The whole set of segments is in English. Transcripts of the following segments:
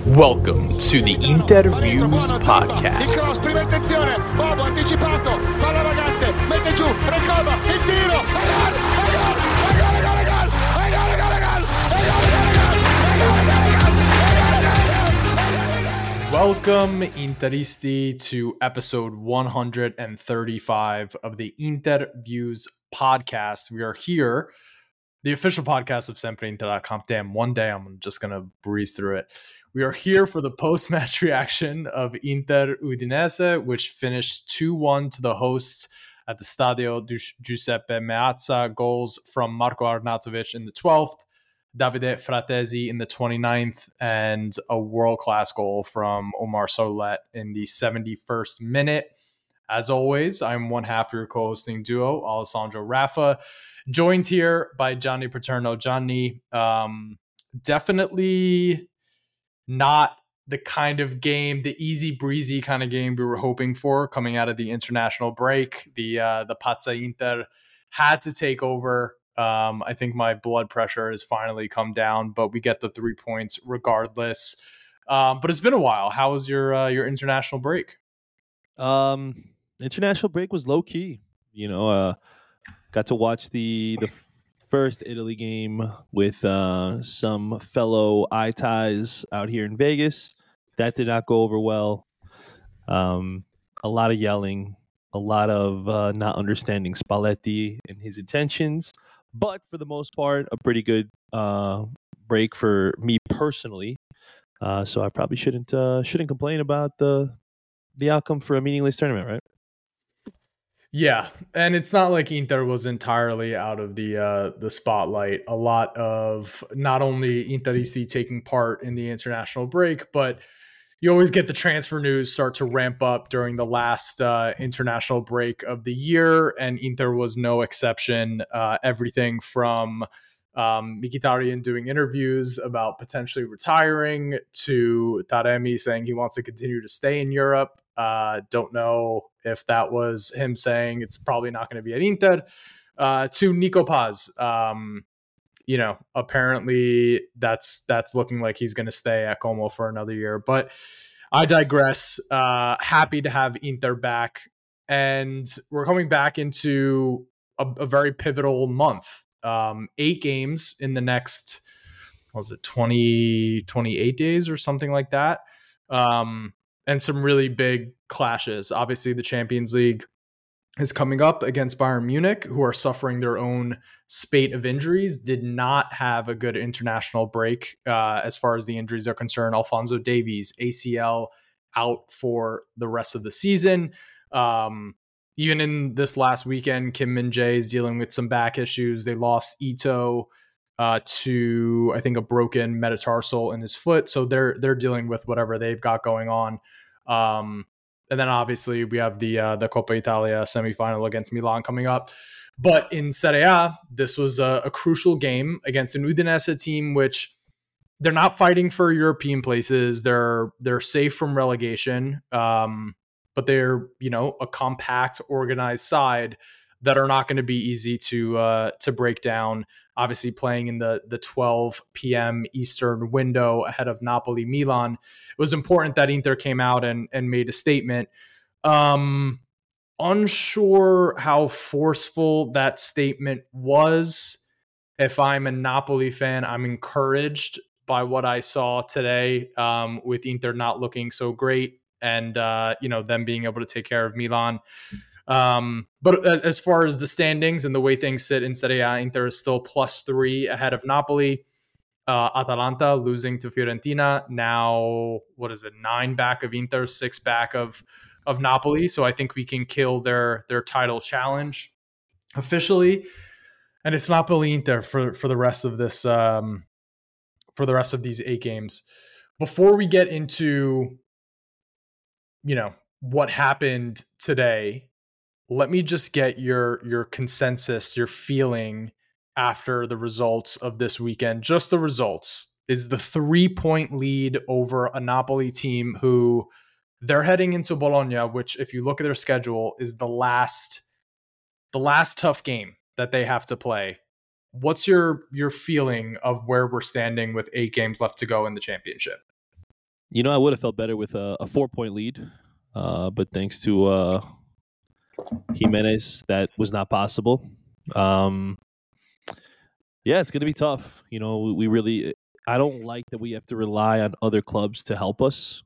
Welcome to the Interviews Podcast. Prima attenzione, Bobo anticipato, palla vagante, mette giù, Recoba, il tiro, Welcome, Interisti, to episode 135 of the Interviews Podcast. We are here, the official podcast of SempreInter.com. Damn, one day I'm just going to breeze through it. We are here for the post-match reaction of Inter Udinese, which finished 2-1 to the hosts at the Stadio Giuseppe Meazza. Goals from Marco Arnautovic in the 12th, Davide Fratesi in the 29th, and a world-class goal from Omar Solet in the 71st minute. As always, I'm one half of your co-hosting duo, Alessandro Raffa, joined here by Gianni Paterno. Gianni, definitely not the kind of game, the easy breezy kind of game we were hoping for coming out of the international break. The Pazza Inter had to take over. I think my blood pressure has finally come down, but we get the 3 points regardless. But it's been a while. How was your international break? International break was low key. Got to watch the first Italy game with some fellow eye ties out here in Vegas. That did not go over well. A lot of yelling, a lot of not understanding Spalletti and his intentions. But for the most part, a pretty good break for me personally. So I probably shouldn't complain about the outcome for a meaningless tournament, right? Yeah, and it's not like Inter was entirely out of the spotlight. A lot of not only Interisti taking part in the international break, but you always get the transfer news start to ramp up during the last international break of the year, and Inter was no exception. Everything from Mkhitaryan doing interviews about potentially retiring to Taremi saying he wants to continue to stay in Europe. Don't know if that was him saying it's probably not going to be at Inter. To Nico Paz. Apparently that's looking like he's going to stay at Como for another year. But I digress. Happy to have Inter back. And we're coming back into a very pivotal month. 8 games in the next, 28 days or something like that. And some really big clashes. Obviously, the Champions League is coming up against Bayern Munich, who are suffering their own spate of injuries, did not have a good international break as far as the injuries are concerned. Alphonso Davies, ACL, out for the rest of the season. Even in this last weekend, Kim Min-jae is dealing with some back issues. They lost Ito to, I think, a broken metatarsal in his foot. So they're dealing with whatever they've got going on. And then obviously we have the Coppa Italia semifinal against Milan coming up. But in Serie A, this was a crucial game against an Udinese team, which they're not fighting for European places. They're safe from relegation, but they're a compact, organized side that are not going to be easy to break down. Obviously playing in the 12 p.m. Eastern window ahead of Napoli-Milan. It was important that Inter came out and made a statement. Unsure how forceful that statement was. If I'm a Napoli fan, I'm encouraged by what I saw today with Inter not looking so great and them being able to take care of Milan. But as far as the standings and the way things sit in Serie A, Inter is still +3 ahead of Napoli. Atalanta losing to Fiorentina. Now, 9 back of Inter, 6 back of Napoli. So I think we can kill their title challenge officially. And it's Napoli Inter for the rest of this for the rest of these 8 games. Before we get into what happened today, let me just get your consensus, your feeling after the results of this weekend. Just the results. Is the 3-point lead over a Napoli team who they're heading into Bologna, which if you look at their schedule is the last tough game that they have to play. What's your feeling of where we're standing with 8 games left to go in the championship? I would have felt better with a 4-point lead, but thanks to Jimenez, that was not possible. Yeah, it's going to be tough. We really. I don't like that we have to rely on other clubs to help us.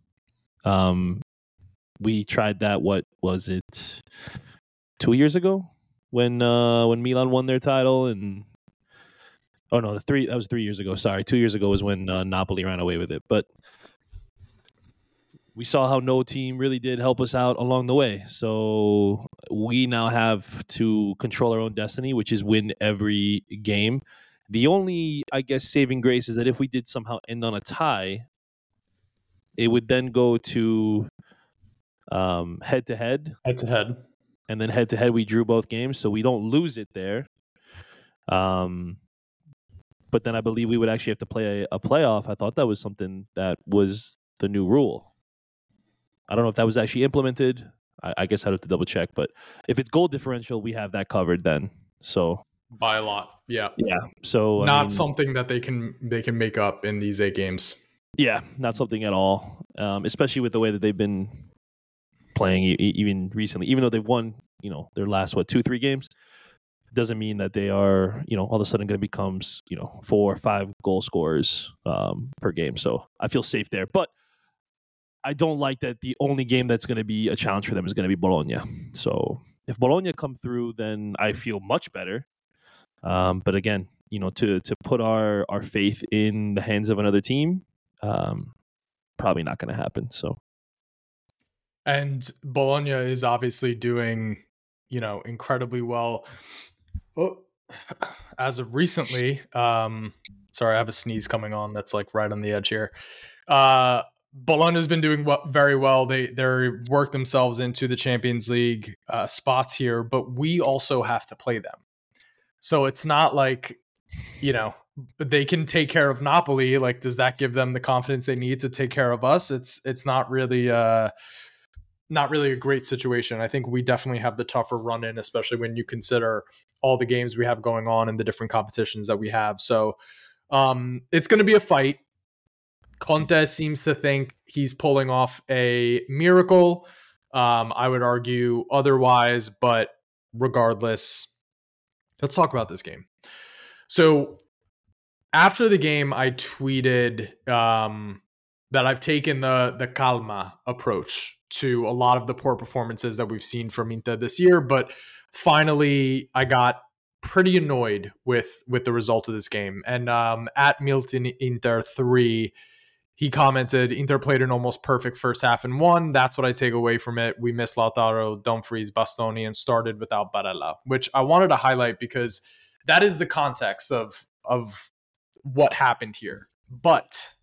We tried that. What was it? 2 years ago when Milan won their title, and that was 3 years ago. Sorry, 2 years ago was when Napoli ran away with it. But we saw how no team really did help us out along the way. So we now have to control our own destiny, which is win every game. The only, I guess, saving grace is that if we did somehow end on a tie, it would then go to head-to-head. Head-to-head. And then head-to-head, we drew both games, so we don't lose it there. But then I believe we would actually have to play a playoff. I thought that was something that was the new rule. I don't know if that was actually implemented. I guess I'd have to double check. But if it's goal differential, we have that covered then. So by a lot, yeah. So not something that they can make up in these 8 games. Yeah, not something at all. Especially with the way that they've been playing even recently. Even though they've won, their last 2-3 games, doesn't mean that they are, all of a sudden going to become, 4 or 5 goal scorers per game. So I feel safe there. But I don't like that the only game that's going to be a challenge for them is going to be Bologna. So if Bologna come through, then I feel much better. But again, to put our faith in the hands of another team, probably not going to happen. So, and Bologna is obviously doing, incredibly well. As of recently, sorry, I have a sneeze coming on. That's like right on the edge here. Bologna's been doing very well. They're worked themselves into the Champions League spots here, but we also have to play them. So it's not like, they can take care of Napoli. Like, does that give them the confidence they need to take care of us? It's not really a great situation. I think we definitely have the tougher run in, especially when you consider all the games we have going on and the different competitions that we have. So it's going to be a fight. Conte seems to think he's pulling off a miracle. I would argue otherwise, but regardless, let's talk about this game. So after the game, I tweeted that I've taken the calma approach to a lot of the poor performances that we've seen from Inter this year, but finally I got pretty annoyed with the result of this game. And at Milton Inter 3, he commented, Inter played an almost perfect first half and won. That's what I take away from it. We missed Lautaro, Dumfries, Bastoni, and started without Barella, which I wanted to highlight because that is the context of what happened here. But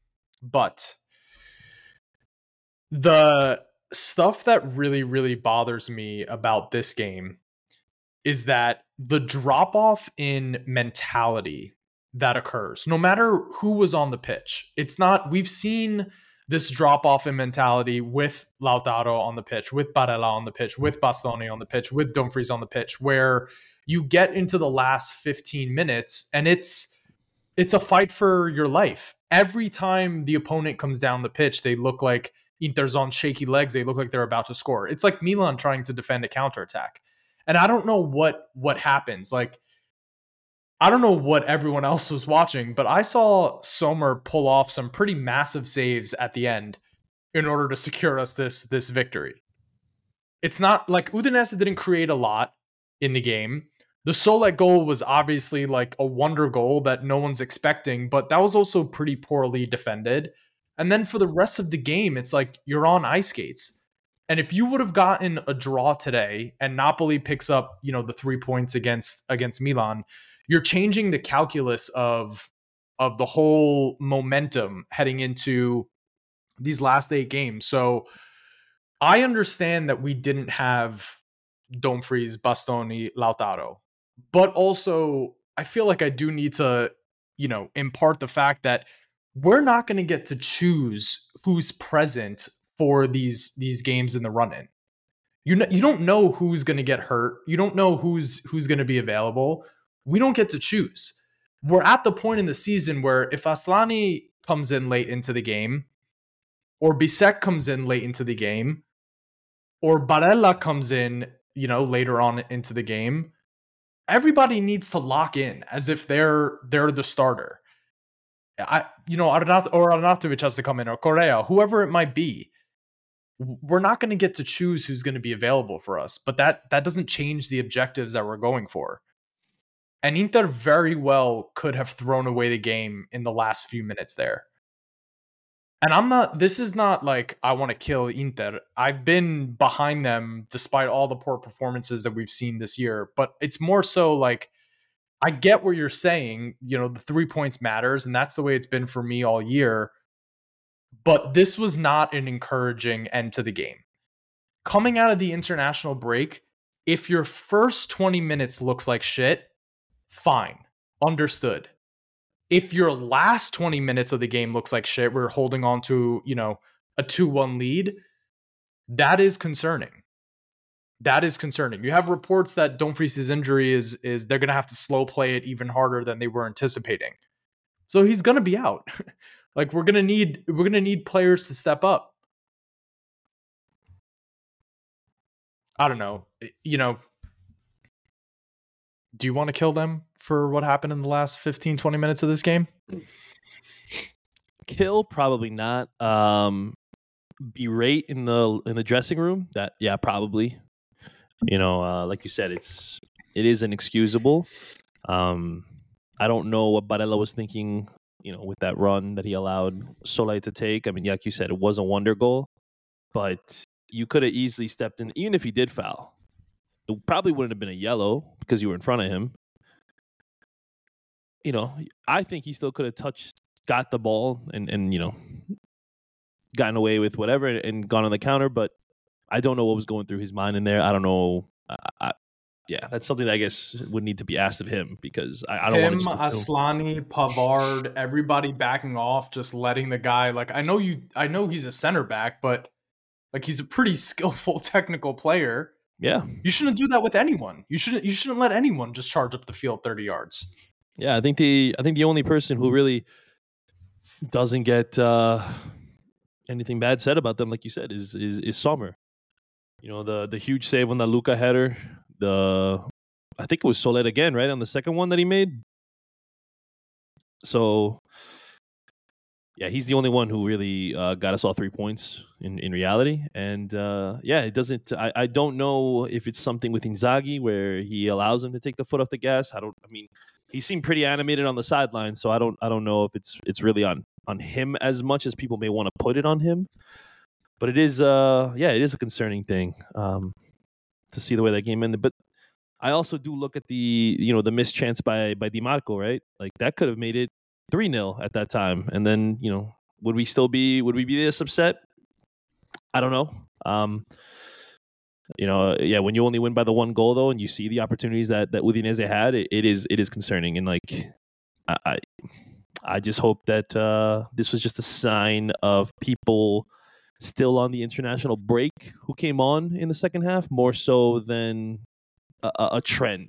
the stuff that really, really bothers me about this game is that the drop-off in mentality that occurs, no matter who was on the pitch. It's not, we've seen this drop-off in mentality with Lautaro on the pitch, with Barella on the pitch, with Bastoni on the pitch, with Dumfries on the pitch, where you get into the last 15 minutes and it's a fight for your life. Every time the opponent comes down the pitch, they look like Inter's on shaky legs. They look like they're about to score. It's like Milan trying to defend a counterattack. And I don't know what happens. Like, I don't know what everyone else was watching, but I saw Sommer pull off some pretty massive saves at the end in order to secure us this victory. It's not like Udinese didn't create a lot in the game. The Solek goal was obviously like a wonder goal that no one's expecting, but that was also pretty poorly defended. And then for the rest of the game, it's like you're on ice skates. And if you would have gotten a draw today and Napoli picks up, the 3 points against Milan, you're changing the calculus of the whole momentum heading into these last 8 games. So I understand that we didn't have Dumfries, Bastoni, Lautaro, but also I feel like I do need to, impart the fact that we're not going to get to choose who's present for these games in the run-in. You don't know who's going to get hurt. You don't know who's going to be available. We don't get to choose. We're at the point in the season where if Aslani comes in late into the game, or Bisek comes in late into the game, or Barella comes in, later on into the game, everybody needs to lock in as if they're the starter. Arnautovic has to come in, or Correa, whoever it might be. We're not going to get to choose who's going to be available for us, but that doesn't change the objectives that we're going for. And Inter very well could have thrown away the game in the last few minutes there. And this is not like I want to kill Inter. I've been behind them despite all the poor performances that we've seen this year, but it's more so like, I get what you're saying, the 3 points matters, and that's the way it's been for me all year. But this was not an encouraging end to the game. Coming out of the international break, if your first 20 minutes looks like shit, fine. Understood. If your last 20 minutes of the game looks like shit, we're holding on to, a 2-1 lead, that is concerning. That is concerning. You have reports that Dumfries' injury is they're going to have to slow play it even harder than they were anticipating. So he's going to be out. Like we're going to need players to step up. I don't know. Do you want to kill them for what happened in the last 15, 20 minutes of this game? Kill, probably not. Berate in the dressing room, that, yeah, probably. Like you said, it is inexcusable. I don't know what Barella was thinking, with that run that he allowed Solé to take. I mean, like you said, it was a wonder goal, but you could have easily stepped in, even if he did foul. It probably wouldn't have been a yellow because you were in front of him. I think he still could have got the ball and gotten away with whatever and gone on the counter, but I don't know what was going through his mind in there. I don't know. Yeah, that's something that I guess would need to be asked of him, because I don't want to just Asllani, Pavard, everybody backing off, just letting the guy, like, I know he's a center back, but like he's a pretty skillful technical player. Yeah. You shouldn't do that with anyone. You shouldn't let anyone just charge up the field 30 yards. Yeah, I think the only person who really doesn't get anything bad said about them, like you said, is Sommer. The huge save on the Luka header. I think it was Solé again, right, on the second one that he made. So, yeah, he's the only one who really got us all 3 points in reality. And, it doesn't... I don't know if it's something with Inzaghi where he allows him to take the foot off the gas. He seemed pretty animated on the sideline, so I don't know if it's really on him as much as people may want to put it on him. But it is it is a concerning thing to see the way that game ended. But I also do look at the missed chance by Di Marco, right? Like that could have made it 3-0 at that time. And then, would we be this upset? I don't know. When you only win by the one goal though, and you see the opportunities that Udinese had, it is concerning. And like I just hope that this was just a sign of people still on the international break who came on in the second half, more so than a trend,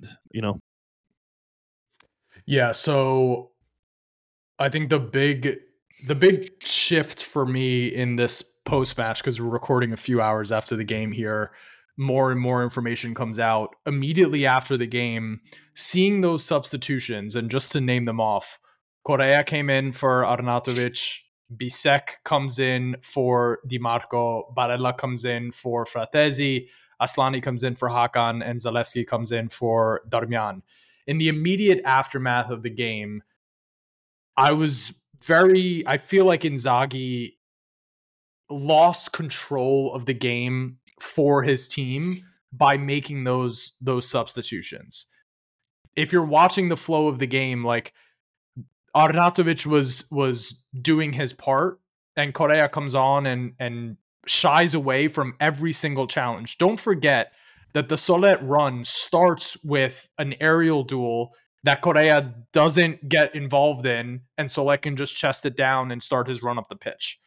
Yeah, so I think the big shift for me in this post-match, because we're recording a few hours after the game here, more and more information comes out immediately after the game, seeing those substitutions, and just to name them off, Correa came in for Arnautovic, Bisek comes in for Di Marco, Barella comes in for Fratesi, Asllani comes in for Hakan, and Zalewski comes in for Darmian. In the immediate aftermath of the game, I feel like Inzaghi lost control of the game for his team by making those substitutions. If you're watching the flow of the game, like Arnautovic was doing his part, and Correa comes on and shies away from every single challenge. Don't forget that the Solé run starts with an aerial duel that Correa doesn't get involved in, and Solé can just chest it down and start his run up the pitch.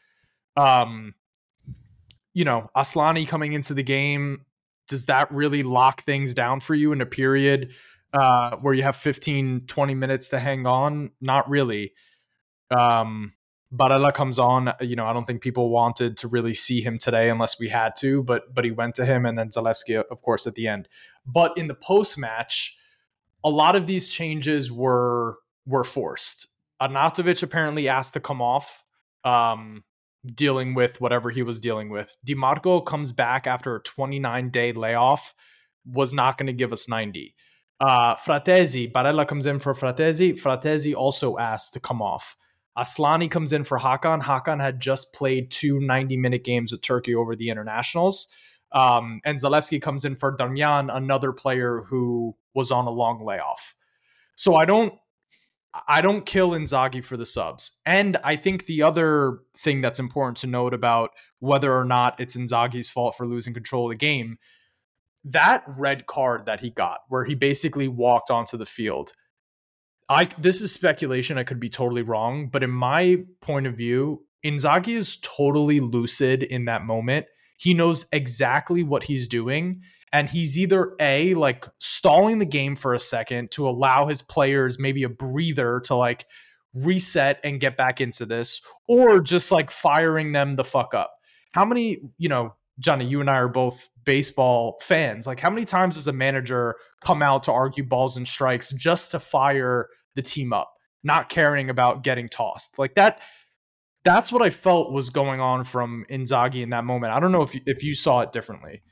Asllani coming into the game, does that really lock things down for you in a period where you have 15, 20 minutes to hang on? Not really. Barella comes on. I don't think people wanted to really see him today unless we had to, but he went to him, and then Zalewski, of course, at the end. But in the post-match, a lot of these changes were forced. Arnautovic apparently asked to come off, dealing with whatever he was dealing with. DiMarco comes back after a 29-day layoff, was not going to give us 90. Fratesi, Barella comes in for Fratesi. Fratesi also asked to come off. Aslani comes in for Hakan. Hakan had just played 2 90-minute games with Turkey over the internationals. And Zalewski comes in for Darmian, another player who was on a long layoff. So I don't kill Inzaghi for the subs. And I think the other thing that's important to note about whether or not it's Inzaghi's fault for losing control of the game, that red card that he got, where he basically walked onto the field, this is speculation. I could be totally wrong, but in my point of view, Inzaghi is totally lucid in that moment. He knows exactly what he's doing, and he's either like stalling the game for a second to allow his players maybe a breather to like reset and get back into this, or just like firing them the fuck up. How many, Johnny, you and I are both baseball fans. Like, how many times does a manager come out to argue balls and strikes just to fire the team up, not caring about getting tossed? Like that's what I felt was going on from Inzaghi in that moment. I don't know if you saw it differently.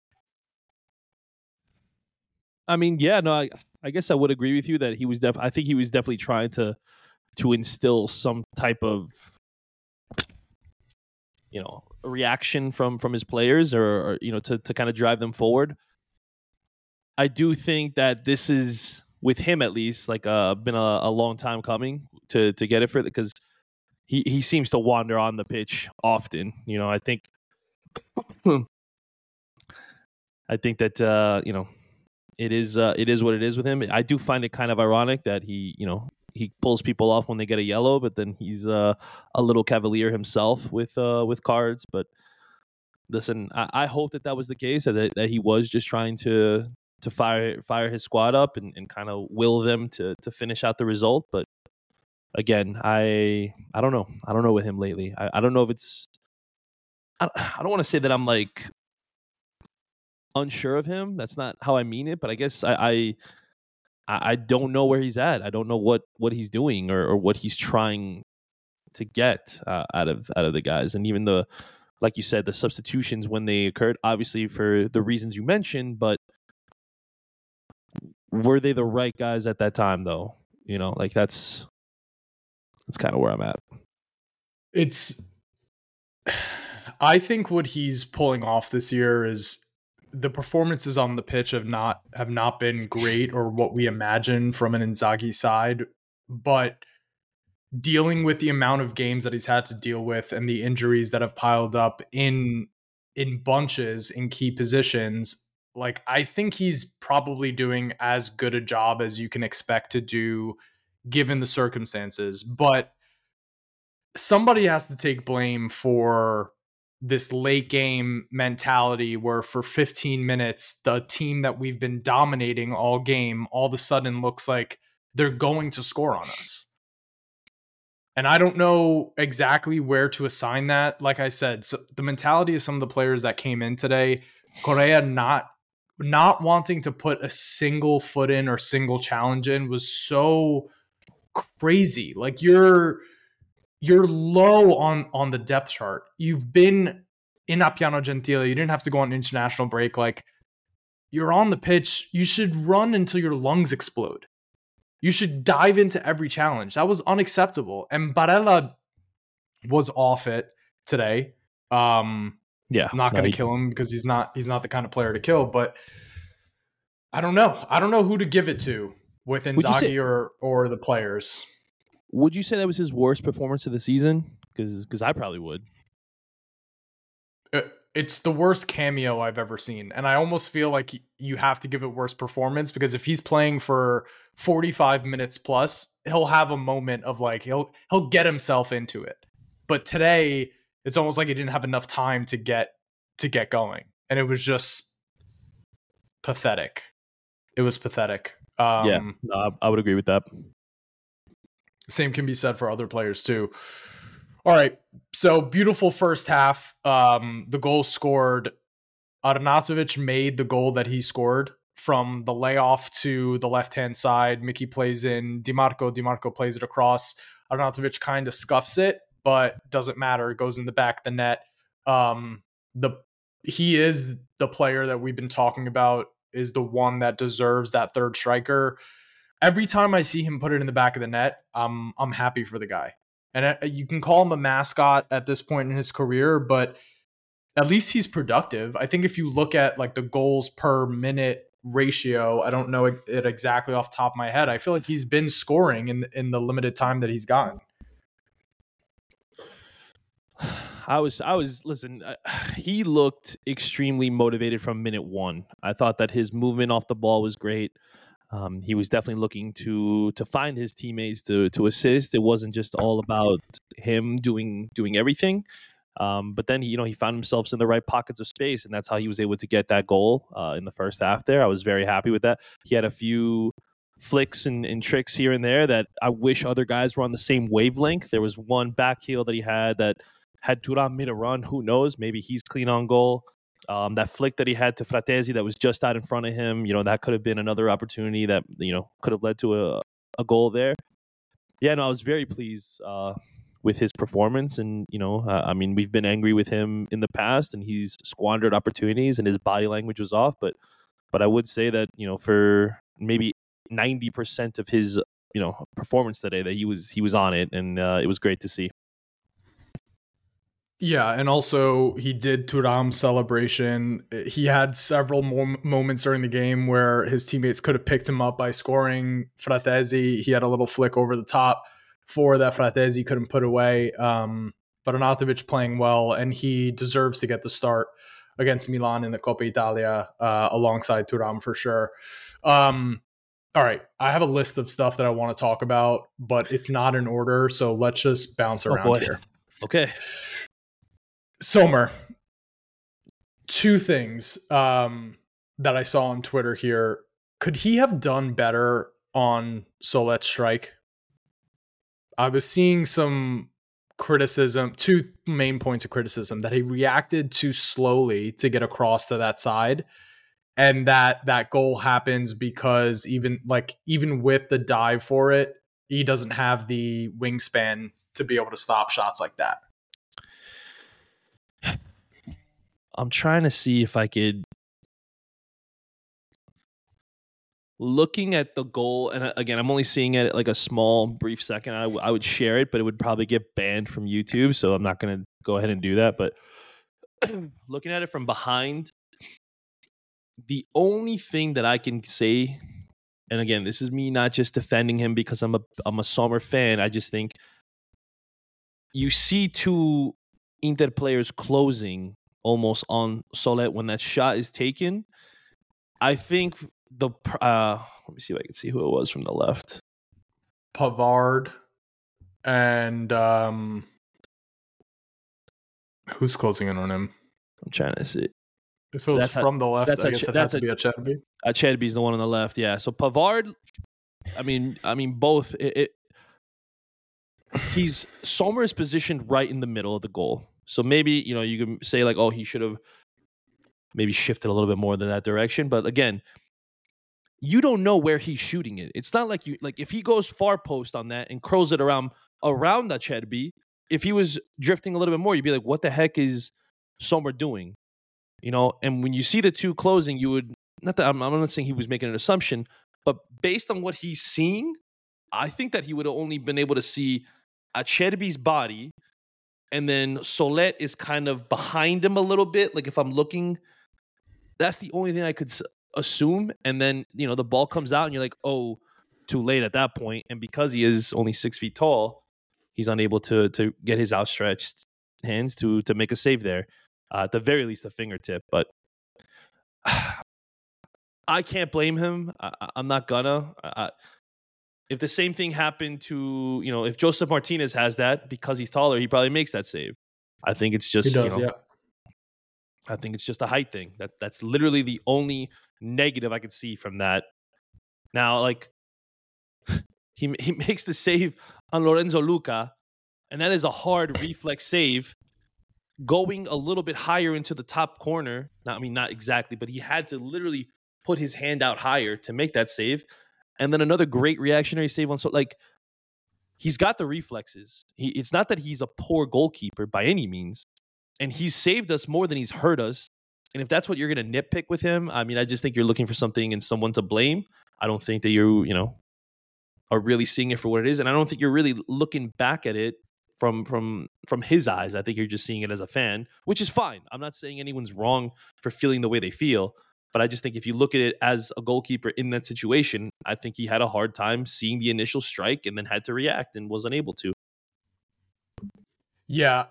I mean, yeah, no, I guess I would agree with you that he was I think he was definitely trying to instill some type of reaction from his players, or to kind of drive them forward. I do think that this is, with him at least, like been a long time coming to get it for it, because he seems to wander on the pitch often. I think that it is what it is with him. I do find it kind of ironic that he pulls people off when they get a yellow, but then he's a little cavalier himself with cards. But listen, I hope that was the case, that he was just trying to fire his squad up and kind of will them to finish out the result. But again, I don't know. I don't know with him lately. I don't know if it's. I don't want to say that I'm like unsure of him. That's not how I mean it. But I guess I don't know where he's at. I don't know what he's doing or what he's trying to get out of the guys. And even like you said, the substitutions when they occurred, obviously for the reasons you mentioned, but were they the right guys at that time though? Like that's kind of where I'm at. I think what he's pulling off this year is the performances on the pitch have not been great, or what we imagine from an Inzaghi side, but dealing with the amount of games that he's had to deal with and the injuries that have piled up in bunches in key positions, like I think he's probably doing as good a job as you can expect to do given the circumstances. But somebody has to take blame for this late game mentality where for 15 minutes, the team that we've been dominating all game all of a sudden looks like they're going to score on us. And I don't know exactly where to assign that. Like I said, so the mentality of some of the players that came in today, Correa not wanting to put a single foot in or single challenge in was so crazy. Like you're low on the depth chart. You've been in Appiano Gentile. You didn't have to go on an international break. Like, you're on the pitch. You should run until your lungs explode. You should dive into every challenge. That was unacceptable. And Barella was off it today. Yeah, I'm not going to kill him because he's not the kind of player to kill. But I don't know. I don't know who to give it to with Inzaghi or the players. Would you say that was his worst performance of the season? Because I probably would. It's the worst cameo I've ever seen. And I almost feel like you have to give it worst performance, because if he's playing for 45 minutes plus, he'll have a moment of like, he'll get himself into it. But today, it's almost like he didn't have enough time to get going. And it was just pathetic. It was pathetic. Yeah, no, I would agree with that. Same can be said for other players too. All right. So beautiful first half. The goal scored. Arnautovic made the goal that he scored from the layoff to the left-hand side. Mickey plays in DiMarco. DiMarco plays it across. Arnautovic kind of scuffs it, but doesn't matter. It goes in the back of the net. He is the player that we've been talking about, is the one that deserves that third striker. Every time I see him put it in the back of the net, I'm happy for the guy. And you can call him a mascot at this point in his career, but at least he's productive. I think if you look at like the goals per minute ratio, I don't know it exactly off the top of my head, I feel like he's been scoring in the limited time that he's gotten. Listen, he looked extremely motivated from minute one. I thought that his movement off the ball was great. He was definitely looking to find his teammates to assist. It wasn't just all about him doing everything. But then he found himself in the right pockets of space, and that's how he was able to get that goal in the first half there. I was very happy with that. He had a few flicks and tricks here and there that I wish other guys were on the same wavelength. There was one back heel that he had Thuram made a run. Who knows? Maybe he's clean on goal. That flick that he had to Fratesi that was just out in front of him, that could have been another opportunity that, could have led to a goal there. Yeah, no, I was very pleased with his performance. And, I mean, we've been angry with him in the past and he's squandered opportunities and his body language was off. But I would say that, for maybe 90% of his, performance today, that he was on it. And it was great to see. Yeah, and also he did Thuram celebration. He had several moments during the game where his teammates could have picked him up by scoring. Fratesi, he had a little flick over the top for that Fratesi couldn't put away. But Arnautovic playing well, and he deserves to get the start against Milan in the Coppa Italia alongside Thuram for sure. All right, I have a list of stuff that I want to talk about, but it's not in order, so let's just bounce around here. Okay. Sommer, two things that I saw on Twitter here. Could he have done better on Solet's strike? I was seeing some criticism, two main points of criticism, that he reacted too slowly to get across to that side. And that goal happens because even with the dive for it, he doesn't have the wingspan to be able to stop shots like that. I'm trying to see if I could, looking at the goal, and again, I'm only seeing it like a small, brief second. I would share it, but it would probably get banned from YouTube, so I'm not going to go ahead and do that. But looking at it from behind, the only thing that I can say, and again, this is me not just defending him because I'm a Sommer fan. I just think you see two Inter players closing almost on Solet when that shot is taken. I think let me see if I can see who it was from the left. Pavard and who's closing in on him? I'm trying to see. If it was from the left, I guess it has to be Acerbi. Acerbi's the one on the left, yeah. So Pavard, I mean both. He's Sommer is positioned right in the middle of the goal. So maybe, you can say like, oh, he should have maybe shifted a little bit more than that direction. But again, you don't know where he's shooting it. It's not like if he goes far post on that and curls it around Acerbi, if he was drifting a little bit more, you'd be like, what the heck is Sommer doing? And when you see the two closing, you would, I'm not saying he was making an assumption, but based on what he's seeing, I think that he would have only been able to see Acerbi's body. And then Solet is kind of behind him a little bit. Like if I'm looking, that's the only thing I could assume. And then, the ball comes out and you're like, oh, too late at that point. And because he is only 6 feet tall, he's unable to get his outstretched hands to make a save there. At the very least, a fingertip. But I can't blame him. I'm not gonna. If the same thing happened to, if Joseph Martinez has that because he's taller, he probably makes that save. I think it's just, yeah. I think it's just a height thing. That's literally the only negative I could see from that. Now, like he makes the save on Lorenzo Luca, And that is a hard reflex save going a little bit higher into the top corner. Not exactly, but he had to literally put his hand out higher to make that save. And then another great reactionary save on, so like, he's got the reflexes. It's not that he's a poor goalkeeper by any means. And he's saved us more than he's hurt us. And if that's what you're going to nitpick with him, I mean, I just think you're looking for something and someone to blame. I don't think that you are really seeing it for what it is. And I don't think you're really looking back at it from his eyes. I think you're just seeing it as a fan, which is fine. I'm not saying anyone's wrong for feeling the way they feel. But I just think if you look at it as a goalkeeper in that situation, I think he had a hard time seeing the initial strike and then had to react and was unable to. Yeah,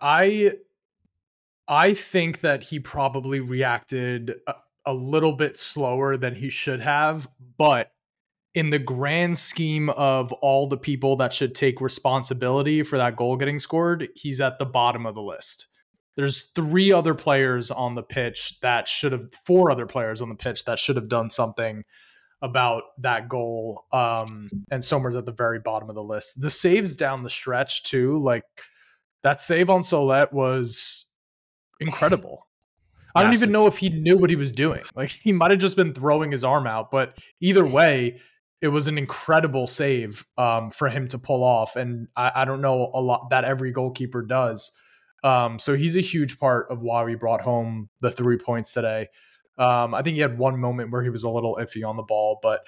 I think that he probably reacted a little bit slower than he should have, but in the grand scheme of all the people that should take responsibility for that goal getting scored, he's at the bottom of the list. There's 4 other players on the pitch that should have done something about that goal. And Sommer's at the very bottom of the list. The saves down the stretch too, like that save on Solette was incredible. I don't even know if he knew what he was doing. Like, he might have just been throwing his arm out, but either way, it was an incredible save for him to pull off. And I don't know a lot that every goalkeeper does. So he's a huge part of why we brought home the 3 points today. I think he had one moment where he was a little iffy on the ball, but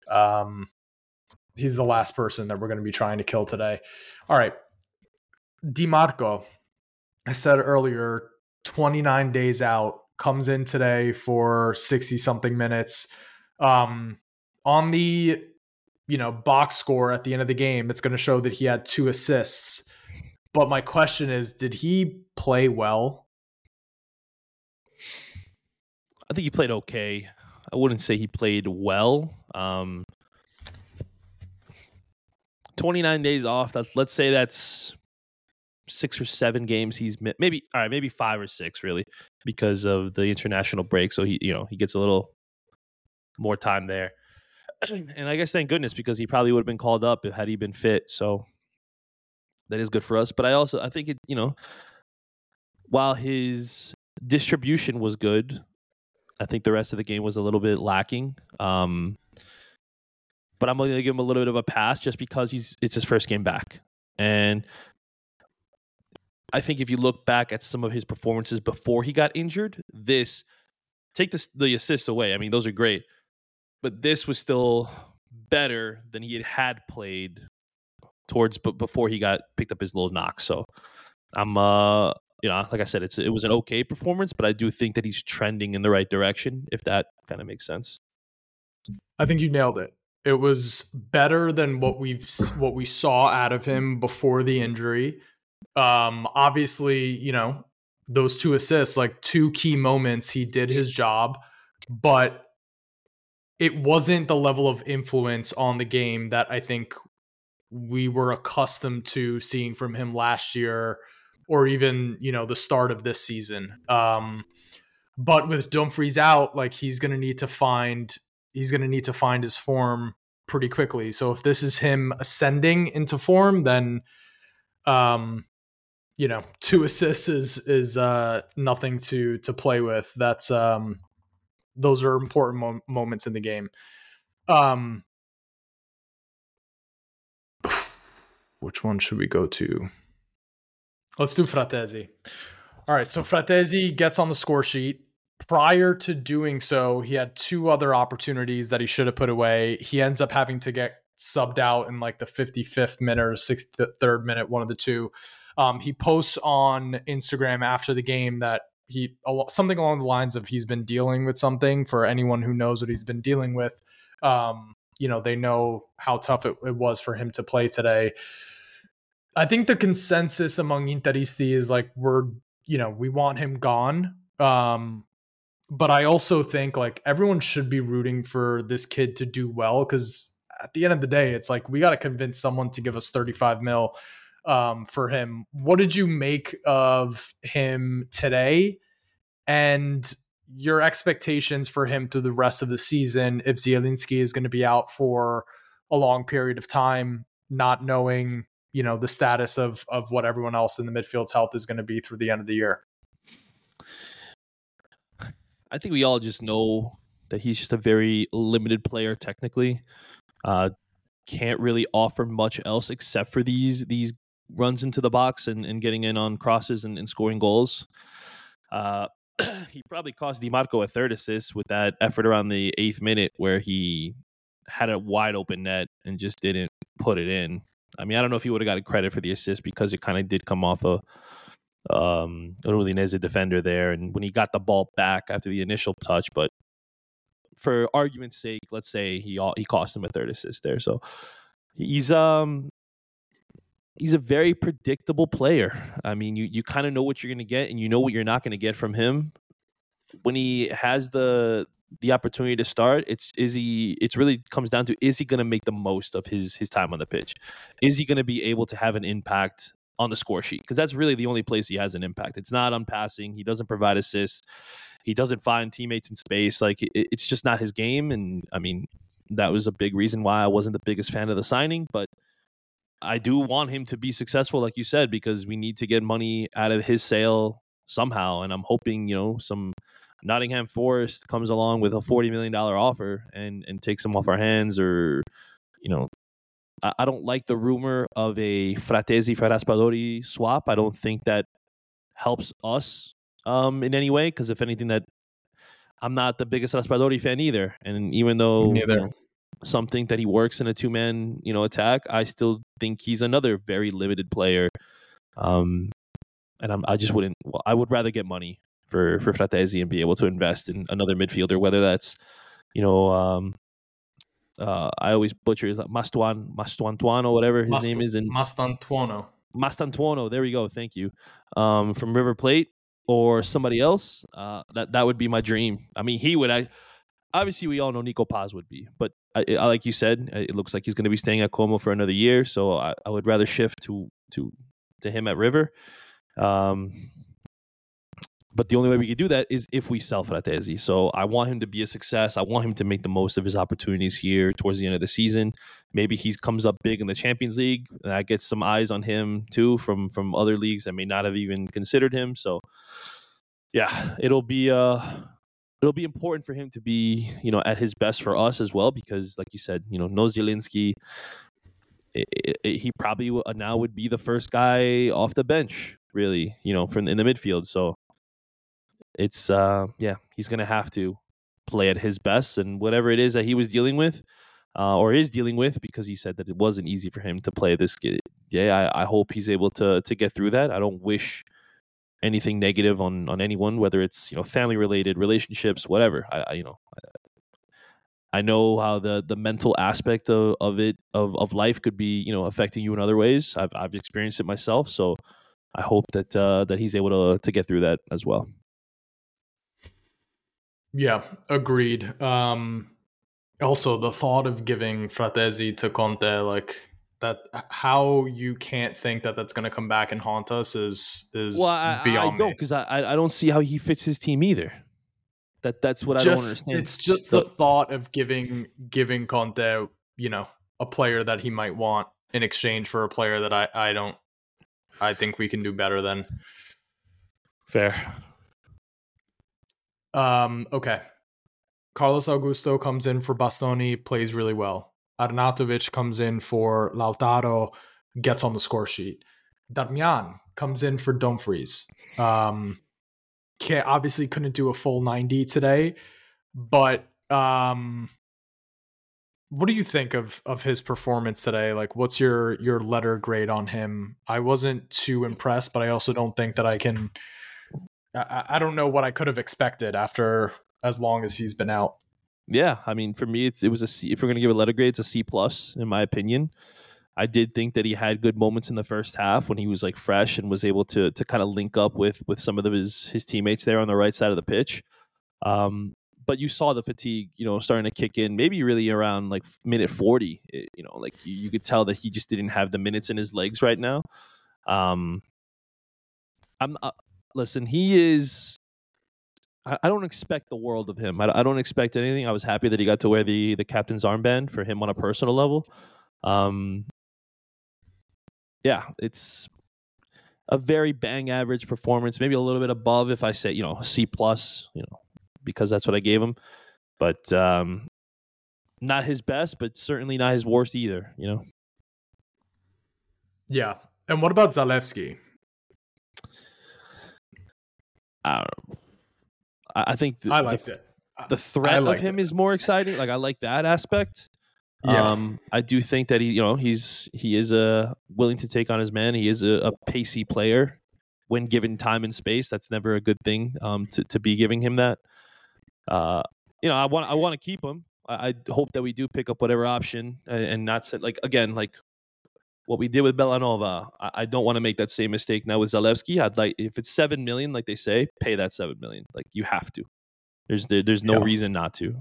he's the last person that we're going to be trying to kill today. All right. DiMarco, I said earlier, 29 days out, comes in today for 60 something minutes. On the, box score at the end of the game, it's going to show that he had 2 assists. But my question is, did he play well? I think he played okay. I wouldn't say he played well. 29 days off. Let's say that's 6 or 7 games he's maybe 5 or 6 really, because of the international break. So he gets a little more time there. And I guess thank goodness, because he probably would have been called up had he been fit. So that is good for us. But I think while his distribution was good, I think the rest of the game was a little bit lacking. But I'm going to give him a little bit of a pass just because it's his first game back. And I think if you look back at some of his performances before he got injured, take the assists away. I mean, those are great. But this was still better than he had played before he got picked up his little knock. So I'm like I said, it was an okay performance, but I do think that he's trending in the right direction, if that kind of makes sense. I think you nailed it. It was better than what we saw out of him before the injury. Obviously, those 2 assists, like 2 key moments, he did his job, but it wasn't the level of influence on the game that I think we were accustomed to seeing from him last year, or even, the start of this season. But with Dumfries out, like, he's going to need to find his form pretty quickly. So if this is him ascending into form, then 2 assists is nothing to play with. That's those are important moments in the game. Which one should we go to? Let's do Fratesi. All right, so Fratesi gets on the score sheet. Prior to doing so, he had 2 other opportunities that he should have put away. He ends up having to get subbed out in like the 55th minute or 63rd minute, one of the 2. He posts on Instagram after the game that something along the lines of he's been dealing with something. For anyone who knows what he's been dealing with, they know how tough it was for him to play today. I think the consensus among Interisti is like, we want him gone. But I also think like everyone should be rooting for this kid to do well, because at the end of the day, it's like, we got to convince someone to give us 35 mil for him. What did you make of him today, and your expectations for him through the rest of the season if Zielinski is going to be out for a long period of time, not knowing the status of what everyone else in the midfield's health is going to be through the end of the year? I think we all just know that he's just a very limited player technically. Can't really offer much else except for these runs into the box and getting in on crosses and scoring goals. He probably cost DiMarco a third assist with that effort around the 8th minute where he had a wide open net and just didn't put it in. I mean, I don't know if he would have gotten credit for the assist because it kind of did come off an Udinese defender there, and when he got the ball back after the initial touch. But for argument's sake, let's say he cost him a third assist there. So he's a very predictable player. I mean, you kind of know what you're going to get, and you know what you're not going to get from him. When he has the opportunity to start, it really comes down to, is he going to make the most of his time on the pitch? Is he going to be able to have an impact on the score sheet? Because that's really the only place he has an impact. It's not on passing. He doesn't provide assists. He doesn't find teammates in space. Like, it's just not his game. And I mean, that was a big reason why I wasn't the biggest fan of the signing. But I do want him to be successful, like you said, because we need to get money out of his sale somehow. And I'm hoping, some Nottingham Forest comes along with a $40 million offer and takes him off our hands, or, I don't like the rumor of a Fratesi for Raspadori swap. I don't think that helps us in any way, because if anything, that I'm not the biggest Raspadori fan either. And even though some think that he works in a two-man, attack, I still think he's another very limited player. And I just wouldn't. Well, I would rather get money for Fratesi and be able to invest in another midfielder, whether that's, I always butcher his Mastantuono, whatever his name is. Mastantuono. There we go. Thank you. From River Plate or somebody else. That would be my dream. I mean, he would. Obviously, we all know Nico Paz would be, but like you said, it looks like he's going to be staying at Como for another year. So I would rather shift to him at River. But the only way we could do that is if we sell Fratesi. So I want him to be a success. I want him to make the most of his opportunities here towards the end of the season. Maybe he comes up big in the Champions League, and I get some eyes on him too from other leagues that may not have even considered him. So yeah, it'll be important for him to be, at his best for us as well, because like you said, no Zielinski, he probably now would be the first guy off the bench, really, from in the midfield. So it's he's going to have to play at his best, and whatever it is that he was dealing with or is dealing with, because he said that it wasn't easy for him to play this. Yeah, I hope he's able to get through that. I don't wish anything negative on anyone, whether it's family related, relationships, whatever. I know how the mental aspect of life could be affecting you in other ways. I've experienced it myself, so I hope that he's able to get through that as well. Yeah, agreed. Also, the thought of giving Fratesi to Conte, like that, how you can't think that that's going to come back and haunt us is beyond me. I don't, because I don't see how he fits his team either. That's what I don't understand. It's just the thought of giving Conte, a player that he might want in exchange for a player that I think we can do better than. Fair. Okay. Carlos Augusto comes in for Bastoni, plays really well. Arnautovic comes in for Lautaro, gets on the score sheet. Darmian comes in for Dumfries. Obviously couldn't do a full 90 today, but what do you think of his performance today? Like, what's your letter grade on him? I wasn't too impressed, but I also don't think that I can. I don't know what I could have expected after as long as he's been out. Yeah, I mean, for me, it was a C. If we're going to give a letter grade, it's a C+, in my opinion. I did think that he had good moments in the first half when he was like fresh and was able to kind of link up with some of his teammates there on the right side of the pitch. But you saw the fatigue, starting to kick in, maybe really around like minute 40. Like you could tell that he just didn't have the minutes in his legs right now. Listen, he is. I don't expect the world of him. I don't expect anything. I was happy that he got to wear the captain's armband for him on a personal level. yeah, it's a very bang average performance, maybe a little bit above if I say, C plus, because that's what I gave him. But not his best, but certainly not his worst either, Yeah. And what about Zalewski? I don't know. I think I liked it. The threat of him is more exciting. Like, I like that aspect. Yeah. I do think that he is willing to take on his man. He is a pacey player when given time and space. That's never a good thing. To be giving him that. I want to keep him. I hope that we do pick up whatever option and not set like what we did with Belanova. I don't want to make that same mistake now with Zalewski. I'd like, if it's $7 million, like they say, pay that $7 million. Like, you have to. There's no reason not to.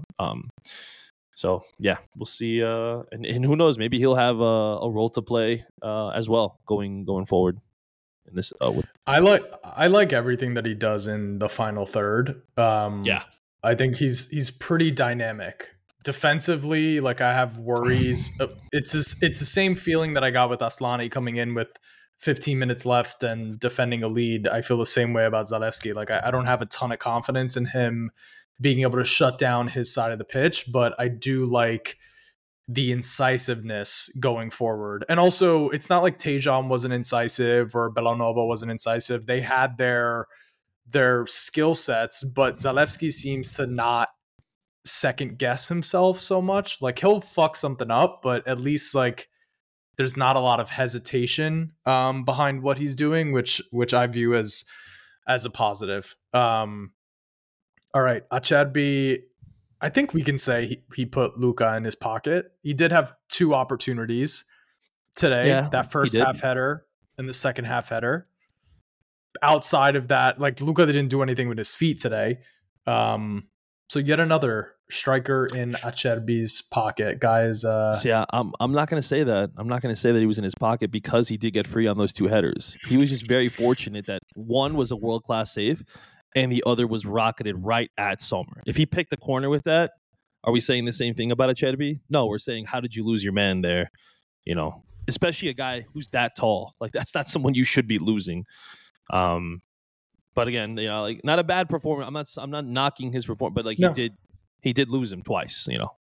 So yeah, we'll see. And who knows? Maybe he'll have a role to play as well going forward. In this, I like everything that he does in the final third. Yeah, I think he's pretty dynamic. Defensively, like, I have worries. It's the same feeling that I got with Aslani coming in with 15 minutes left and defending a lead. I feel the same way about Zalewski. Like, I don't have a ton of confidence in him being able to shut down his side of the pitch, but I do like the incisiveness going forward. And also, it's not like Tejan wasn't incisive or Belanova wasn't incisive. They had their skill sets, but Zalewski seems to not second guess himself so much. Like, he'll fuck something up, but at least, like, there's not a lot of hesitation behind what he's doing, which I view as a positive. All right, Acerbi, I think we can say he put Luka in his pocket. He did have 2 opportunities today. Yeah, that first half header and the second half header. Outside of that, like, Luka didn't do anything with his feet today. So yet another striker in Acerbi's pocket, guys. Yeah, I'm not going to say that. I'm not going to say that he was in his pocket because he did get free on those 2 headers. He was just very fortunate that one was a world-class save and the other was rocketed right at Sommer. If he picked the corner with that, are we saying the same thing about Acerbi? No, we're saying, how did you lose your man there? Especially a guy who's that tall. Like, that's not someone you should be losing. But again, like, not a bad performance. I'm not knocking his performance, but like, no. he did lose him twice,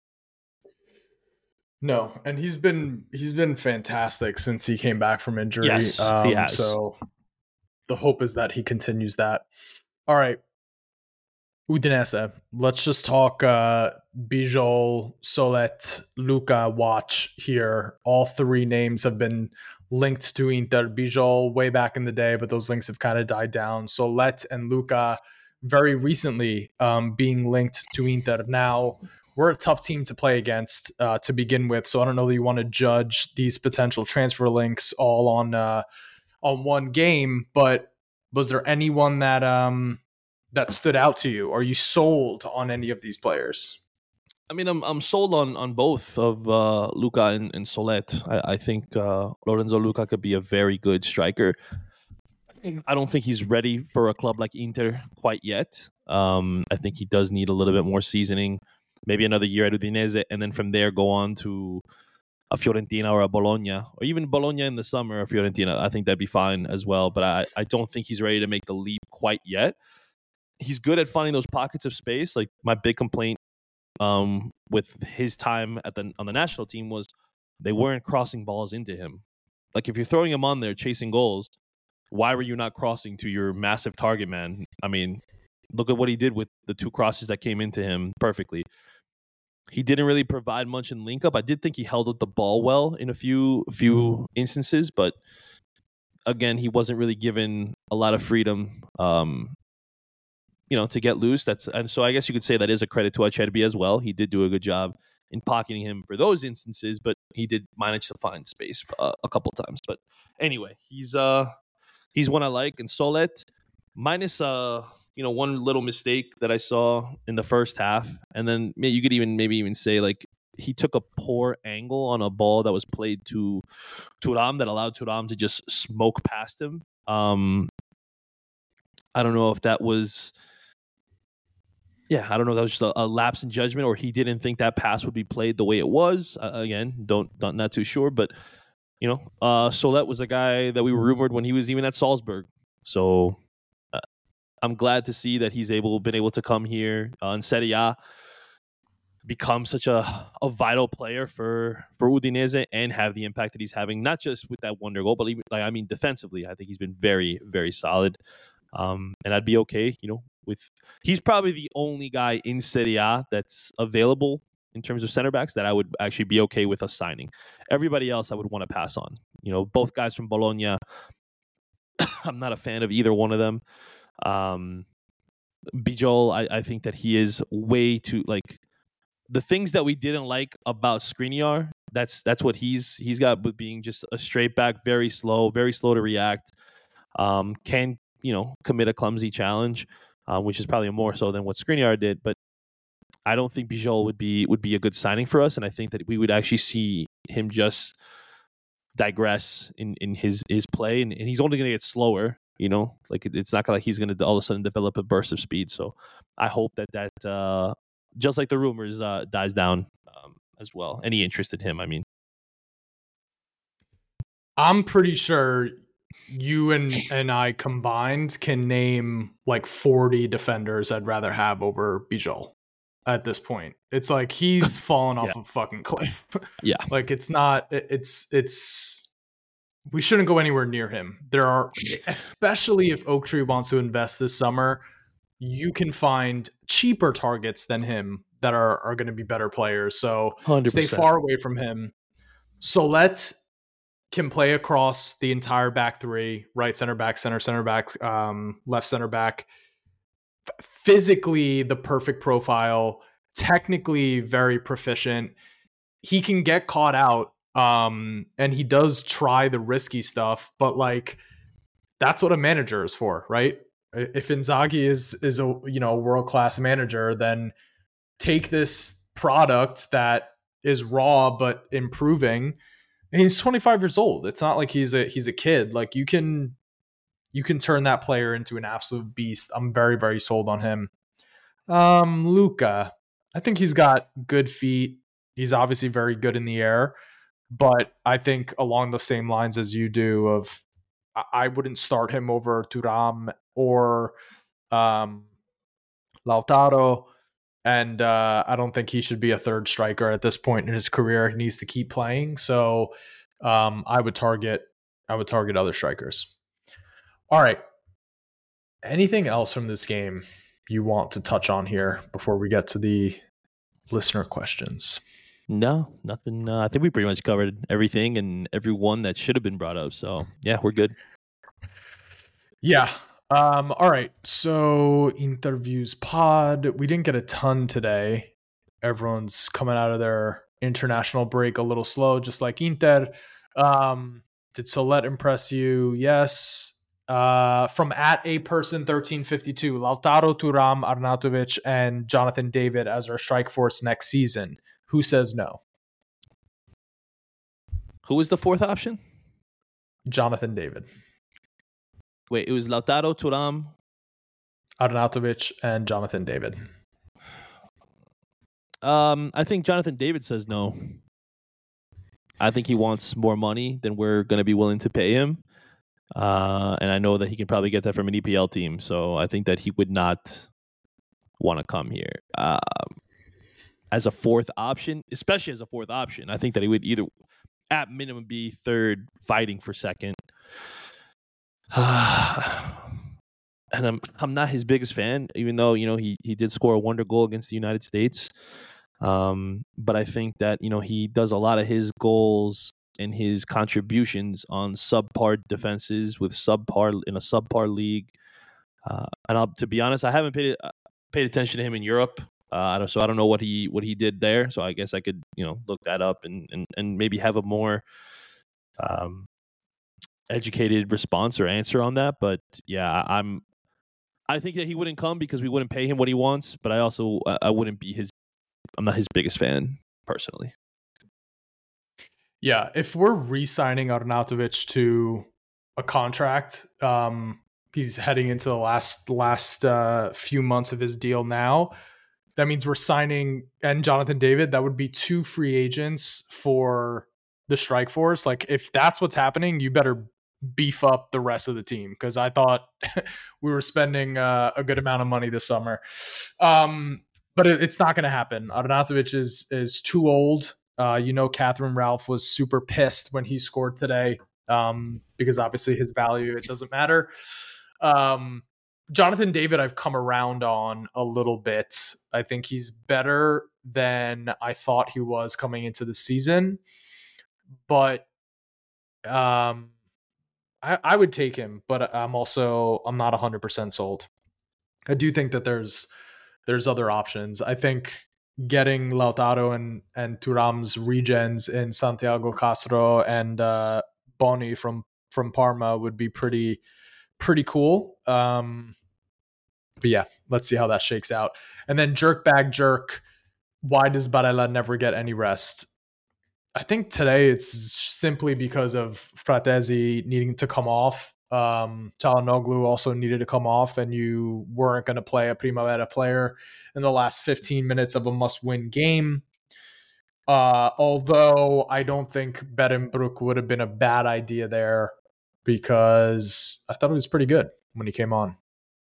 No, and he's been fantastic since he came back from injury. Yes, he has. So the hope is that he continues that. All right, Udinese. Let's just talk Bijol, Solet, Luka watch here. All 3 names have been linked to Inter. Bijol way back in the day, but those links have kind of died down. Solet and Luka very recently being linked to Inter. Now, we're a tough team to play against to begin with, so I don't know that you want to judge these potential transfer links all on one game, but was there anyone that stood out to you? Are you sold on any of these players? I mean, I'm sold on both of Luka and Solet. I think Lorenzo Luka could be a very good striker. I don't think he's ready for a club like Inter quite yet. I think he does need a little bit more seasoning, maybe another year at Udinese, and then from there go on to a Fiorentina or a Bologna, or even Bologna in the summer or Fiorentina. I think that'd be fine as well, but I don't think he's ready to make the leap quite yet. He's good at finding those pockets of space. Like, my big complaint with his time on the national team was they weren't crossing balls into him. Like, if you're throwing him on there chasing goals, why were you not crossing to your massive target man? I mean, look at what he did with the 2 crosses that came into him perfectly. He didn't really provide much in link up. I did think he held up the ball well in a few instances, but again, he wasn't really given a lot of freedom to get loose. And so I guess you could say that is a credit to Acerbi as well. He did do a good job in pocketing him for those instances, but he did manage to find space a couple of times. But anyway, he's one I like. And Solet, minus one little mistake that I saw in the first half, and then you could maybe even say, like, he took a poor angle on a ball that was played to Thuram that allowed Thuram to just smoke past him. I don't know if that was just a lapse in judgment, or he didn't think that pass would be played the way it was. Again, not too sure, but Solet was a guy that we were rumored when he was even at Salzburg. So I'm glad to see that he's been able to come here in Serie A, become such a vital player for Udinese, and have the impact that he's having, not just with that wonder goal, but even, defensively. I think he's been very, very solid. And I'd be okay, he's probably the only guy in Serie A that's available in terms of center backs that I would actually be okay with us signing. Everybody else I would want to pass on. Both guys from Bologna, I'm not a fan of either one of them. Bijol, I think that he is way too, the things that we didn't like about Skriniar, that's what he's got with being just a straight back, very slow to react. Can commit a clumsy challenge, which is probably more so than what Skriniar did. But I don't think Bijol would be a good signing for us, and I think that we would actually see him just digress in his play, and he's only going to get slower. It's not like he's going to all of a sudden develop a burst of speed. So I hope that just like the rumors, dies down as well. Any interest in him? I mean, I'm pretty sure you and I combined can name 40 defenders I'd rather have over Bijol at this point. It's like he's fallen off a fucking cliff. Yeah. It's we shouldn't go anywhere near him. There are, especially if Oaktree wants to invest this summer, you can find cheaper targets than him that are going to be better players. So 100%. Stay far away from him. Solet can play across the entire back three: right center back, center back, left center back. Physically, the perfect profile. Technically, very proficient. He can get caught out, and he does try the risky stuff. But that's what a manager is for, right? If Inzaghi is a world class manager, then take this product that is raw but improving. And he's 25 years old. It's not like he's a kid. You can turn that player into an absolute beast. I'm very, very sold on him. Luka, I think he's got good feet. He's obviously very good in the air, but I think along the same lines as you do of I wouldn't start him over Thuram or Lautaro. And I don't think he should be a third striker at this point in his career. He needs to keep playing. So I would target other strikers. All right. Anything else from this game you want to touch on here before we get to the listener questions? No, nothing. I think we pretty much covered everything and everyone that should have been brought up. So yeah, we're good. Yeah. All right. So interviews pod. We didn't get a ton today. Everyone's coming out of their international break a little slow, just like Inter. Did Solet impress you? Yes. From @aperson1352, Lautaro, Thuram, Arnautovic, and Jonathan David as our strike force next season. Who says no? Who was the fourth option? Jonathan David. Wait, it was Lautaro, Thuram, Arnautovic, and Jonathan David. I think Jonathan David says no. I think he wants more money than we're going to be willing to pay him. And I know that he can probably get that from an EPL team. So I think that he would not want to come here. As a fourth option, especially as a fourth option, I think that he would either at minimum be third, fighting for second. And I'm not his biggest fan, even though he did score a wonder goal against the United States. But I think that he does a lot of his goals and his contributions on subpar defenses with in a subpar league. And to be honest, I haven't paid attention to him in Europe. So I don't know what he did there. So I guess I could look that up and maybe have a more educated response or answer on that. But yeah, I think that he wouldn't come because we wouldn't pay him what he wants. But I wouldn't be I'm not his biggest fan personally. Yeah, if we're re-signing Arnautovic to a contract, he's heading into the last few months of his deal now. That means we're signing, and Jonathan David, that would be two free agents for the strike force. Like if that's what's happening, you better beef up the rest of the team, because I thought we were spending a good amount of money this summer. But it's not going to happen. Arnautovic is too old. Catherine Ralph was super pissed when he scored today, because obviously his value, it doesn't matter. Jonathan David, I've come around on a little bit. I think he's better than I thought he was coming into the season, but I would take him, but I'm not 100% sold. I do think that there's other options. I think getting Lautaro and Thuram's regens in Santiago Castro and Boni from Parma would be pretty cool. But yeah, let's see how that shakes out. And then jerk. Why does Barella never get any rest? I think today it's simply because of Fratesi needing to come off. Çalhanoğlu also needed to come off, and you weren't going to play a Primavera player in the last 15 minutes of a must-win game. Although I don't think Berenbrook would have been a bad idea there, because I thought it was pretty good when he came on.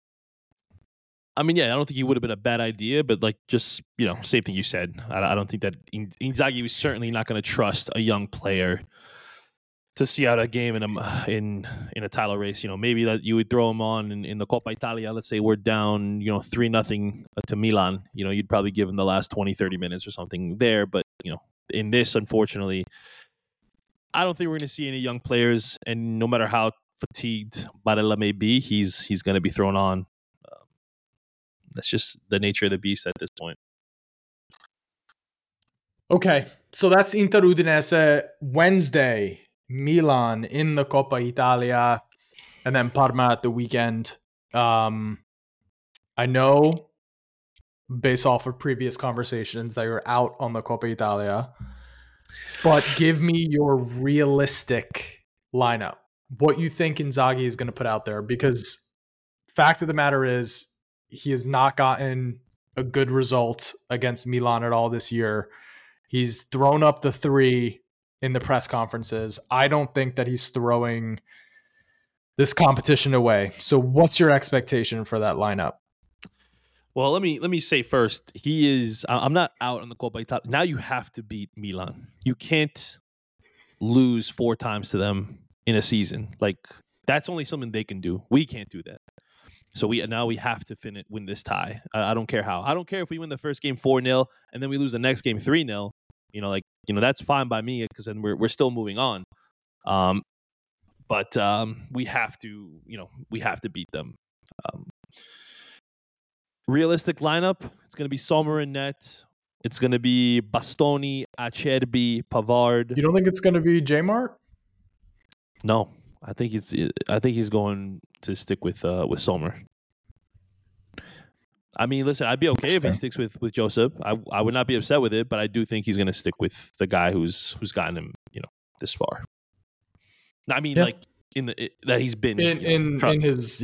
I mean, yeah, I don't think he would have been a bad idea, but like, just, same thing you said. I don't think that Inzaghi was certainly not going to trust a young player to see out a game in a title race. Maybe that you would throw him on in the Coppa Italia. Let's say we're down, 3-0 to Milan. You'd probably give him the last 20, 30 minutes or something there. But, in this, unfortunately, I don't think we're going to see any young players. And no matter how fatigued Barella may be, he's going to be thrown on. That's just the nature of the beast at this point. Okay, so that's Inter Udinese. Wednesday, Milan in the Coppa Italia, and then Parma at the weekend. I know, based off of previous conversations, that you're out on the Coppa Italia, but give me your realistic lineup. What you think Inzaghi is going to put out there, because fact of the matter is, he has not gotten a good result against Milan at all this year. He's thrown up the 3 in the press conferences. I don't think that he's throwing this competition away. So what's your expectation for that lineup? Well, let me say first, I'm not out on the Coppa Italia. Now you have to beat Milan. You can't lose 4 times to them in a season. Like, that's only something they can do. We can't do that. So we have to win this tie. I don't care how. I don't care if we win the first game 4-0 and then we lose the next game 3-0. That's fine by me, because then we're still moving on. But we have to beat them. Realistic lineup: it's going to be Sommer in net. It's going to be Bastoni, Acerbi, Pavard. You don't think it's going to be J-Mart? No. I think he's going to stick with Sommer. I mean, listen, I'd be okay if he sticks with Josip. I would not be upset with it, but I do think he's going to stick with the guy who's gotten him, this far. I mean, like that he's been in his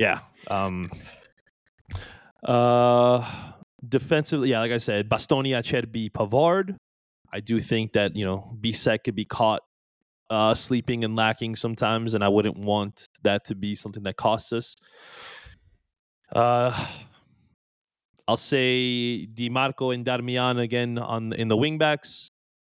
defensively, like I said, Bastoni, Acerbi, Pavard. I do think that Bisek could be caught sleeping and lacking sometimes, and I wouldn't want that to be something that costs us. I'll say Di Marco and Darmian again in the wingbacks.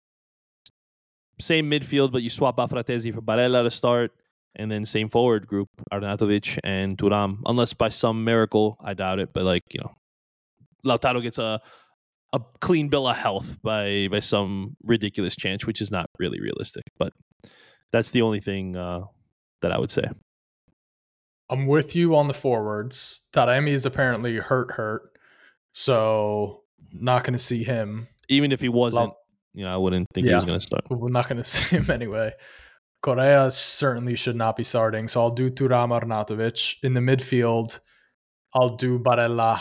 Same midfield, but you swap out Fratesi for Barella to start, and then same forward group, Arnautovic and Thuram. Unless by some miracle, I doubt it, but Lautaro gets a clean bill of health by some ridiculous chance, which is not really realistic. But that's the only thing that I would say. I'm with you on the forwards. Taremi is apparently hurt. So not going to see him. Even if he wasn't, I wouldn't think he was going to start. We're not going to see him anyway. Correa certainly should not be starting. So I'll do Thuram, Arnautovic. In the midfield, I'll do Barella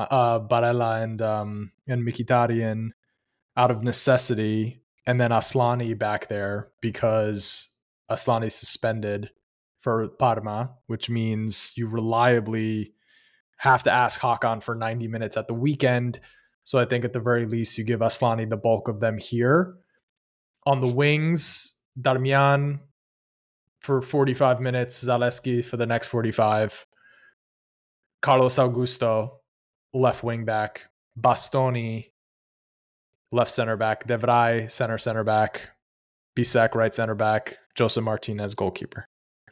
and Mkhitaryan out of necessity, and then Aslani back there because Aslani's suspended for Parma, which means you reliably have to ask Hakan for 90 minutes at the weekend. So I think at the very least you give Aslani the bulk of them here. On the wings, Darmian for 45 minutes, Zaleski for the next 45. Carlos Augusto, left wing back. Bastoni, left center back. De Vrij, center back. Bisek, right center back. Joseph Martinez, goalkeeper.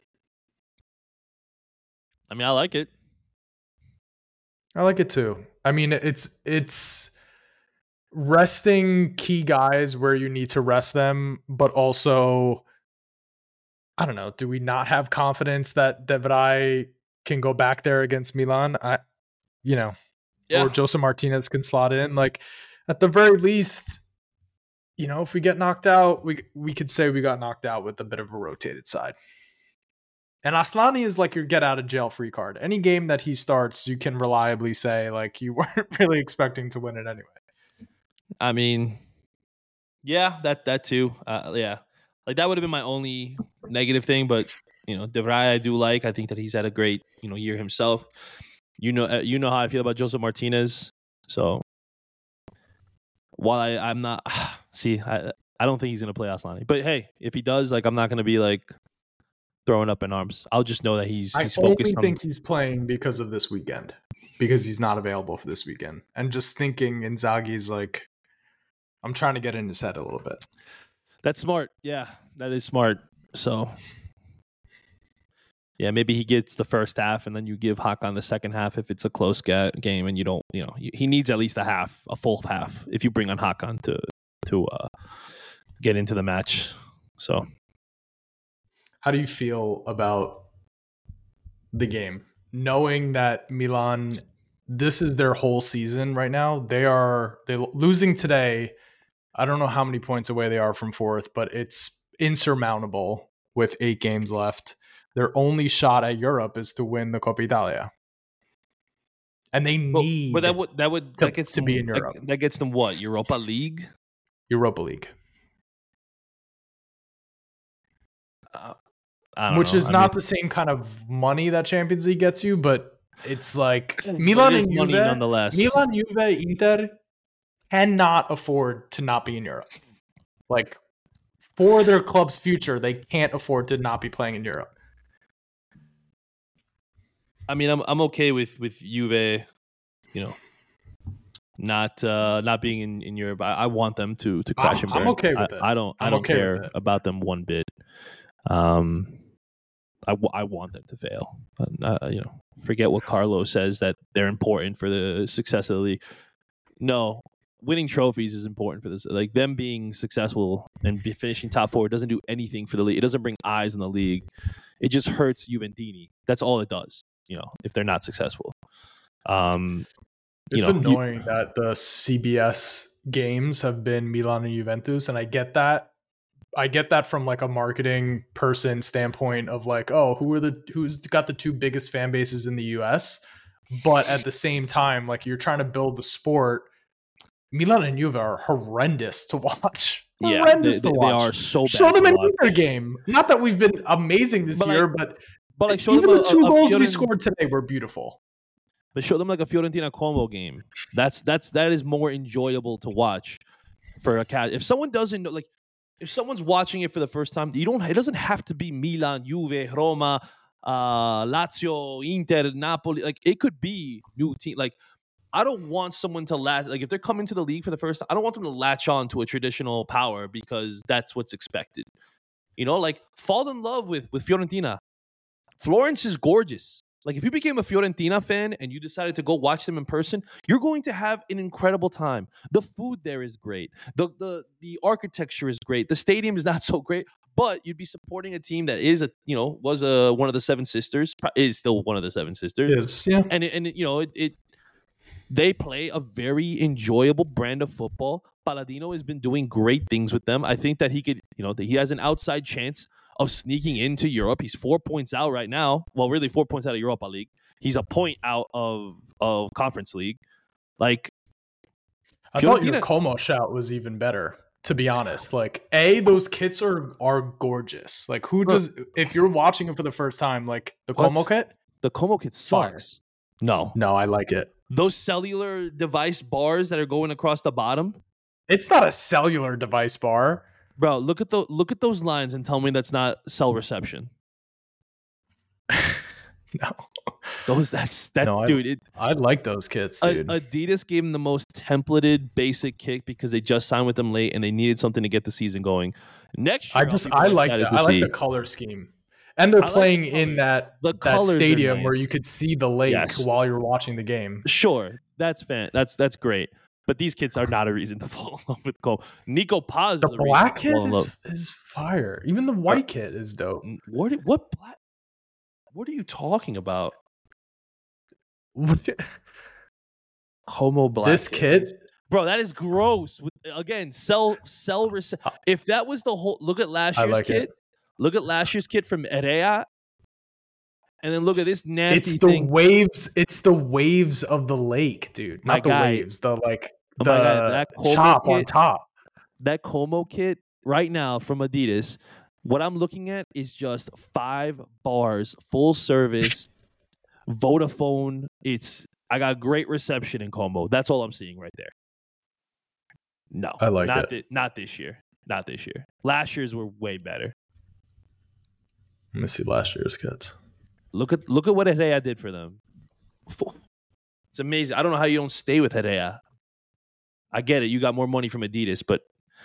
I mean, I like it. I like it too. I mean, it's resting key guys where you need to rest them, but also, I don't know, do we not have confidence that De Vrij can go back there against Milan? Or Joseph Martinez can slot in. Like, at the very least, if we get knocked out, we could say we got knocked out with a bit of a rotated side. And Aslani is like your get out of jail free card. Any game that he starts, you can reliably say like you weren't really expecting to win it anyway. I mean, yeah, that too. Yeah, like that would have been my only negative thing. But De Vrij I do like. I think that he's had a great year himself. You know how I feel about Joseph Martinez. So while I'm not I don't think he's gonna play Aslani. But hey, if he does, like I'm not gonna be like throwing up in arms. I'll just know that he's focused. I think he's playing because of this weekend, because he's not available for this weekend. And just thinking Inzaghi's like, I'm trying to get in his head a little bit. That's smart. Yeah, that is smart. So yeah, maybe he gets the first half and then you give Hakan the second half if it's a close game and you don't, he needs at least a full half if you bring on Hakan to get into the match. So how do you feel about the game? Knowing that Milan, this is their whole season right now. They're losing today. I don't know how many points away they are from fourth, but it's insurmountable with 8 games left. Their only shot at Europe is to win the Coppa Italia. And they need that gets to be in Europe. That gets them what? Europa League? Europa League. Which is not the same kind of money that Champions League gets you, but it's like Milan and Juve, nonetheless. Milan, Juve, Inter cannot afford to not be in Europe. Like, for their club's future, they can't afford to not be playing in Europe. I mean, I'm okay with Juve, not being in Europe. I want them to crash and burn. I'm okay with it. I don't care about them one bit. I want them to fail. Forget what Carlos says that they're important for the success of the league. No, winning trophies is important for this. Like them being successful and finishing top 4 doesn't do anything for the league. It doesn't bring eyes in the league. It just hurts Juventini. That's all it does. If they're not successful. It's annoying that the CBS games have been Milan and Juventus, and I get that. I get that from like a marketing person standpoint of like, oh, who's got the 2 biggest fan bases in the US? But at the same time, like you're trying to build the sport. Milan and Juve are horrendous to watch. Yeah, horrendous to watch. They are so bad. Show them another game. Not that we've been amazing this year, but like even the 2 goals we scored today were beautiful. But show them like a Fiorentina Como game. That is more enjoyable to watch for a cat. If someone doesn't know, like if someone's watching it for the first time, it doesn't have to be Milan, Juve, Roma, Lazio, Inter, Napoli. Like it could be new team. Like I don't want someone to if they're coming to the league for the first time, I don't want them to latch on to a traditional power because that's what's expected. Like fall in love with Fiorentina. Florence is gorgeous. Like if you became a Fiorentina fan and you decided to go watch them in person, you're going to have an incredible time. The food there is great. The architecture is great. The stadium is not so great, but you'd be supporting a team that is was one of the Seven Sisters, is still one of the Seven Sisters. Yes, yeah. And they play a very enjoyable brand of football. Palladino has been doing great things with them. I think that he could, that he has an outside chance of sneaking into Europe. He's 4 points out right now. Well, really 4 points out of Europa League. He's a point out of Conference League. Like, I thought your Como shout was even better, to be honest. Like, those kits are gorgeous. Like, if you're watching it for the first time, like the Como kit? The Como kit sucks. No, I like it. Those cellular device bars that are going across the bottom. It's not a cellular device bar. Bro, look at those lines and tell me that's not cell reception. No. No, dude. I like those kits, dude. Adidas gave them the most templated basic kick because they just signed with them late and they needed something to get the season going. Next year, I like that. I like the color scheme, and they're playing in that stadium where you could see the lake while you're watching the game. Sure, that's great. But these kits are not a reason to fall in love with Como. Nico Paz. The black kit is fire. Even the white kit is dope. What black? What are you talking about? Como black. This kit, bro, that is gross. Again, if that was the whole, look at last year's kit. Look at last year's kit from Herrera, and then look at this nasty thing. It's the waves of the lake, dude. Not the waves. The chop on top. That Como kit right now from Adidas. What I'm looking at is just 5 bars, full service, Vodafone. I got great reception in Como. That's all I'm seeing right there. No, I like it. Not this year. Not this year. Last year's were way better. Let me see last year's kits. Look at what Herrera did for them. It's amazing. I don't know how you don't stay with Herrera. I get it. You got more money from Adidas, but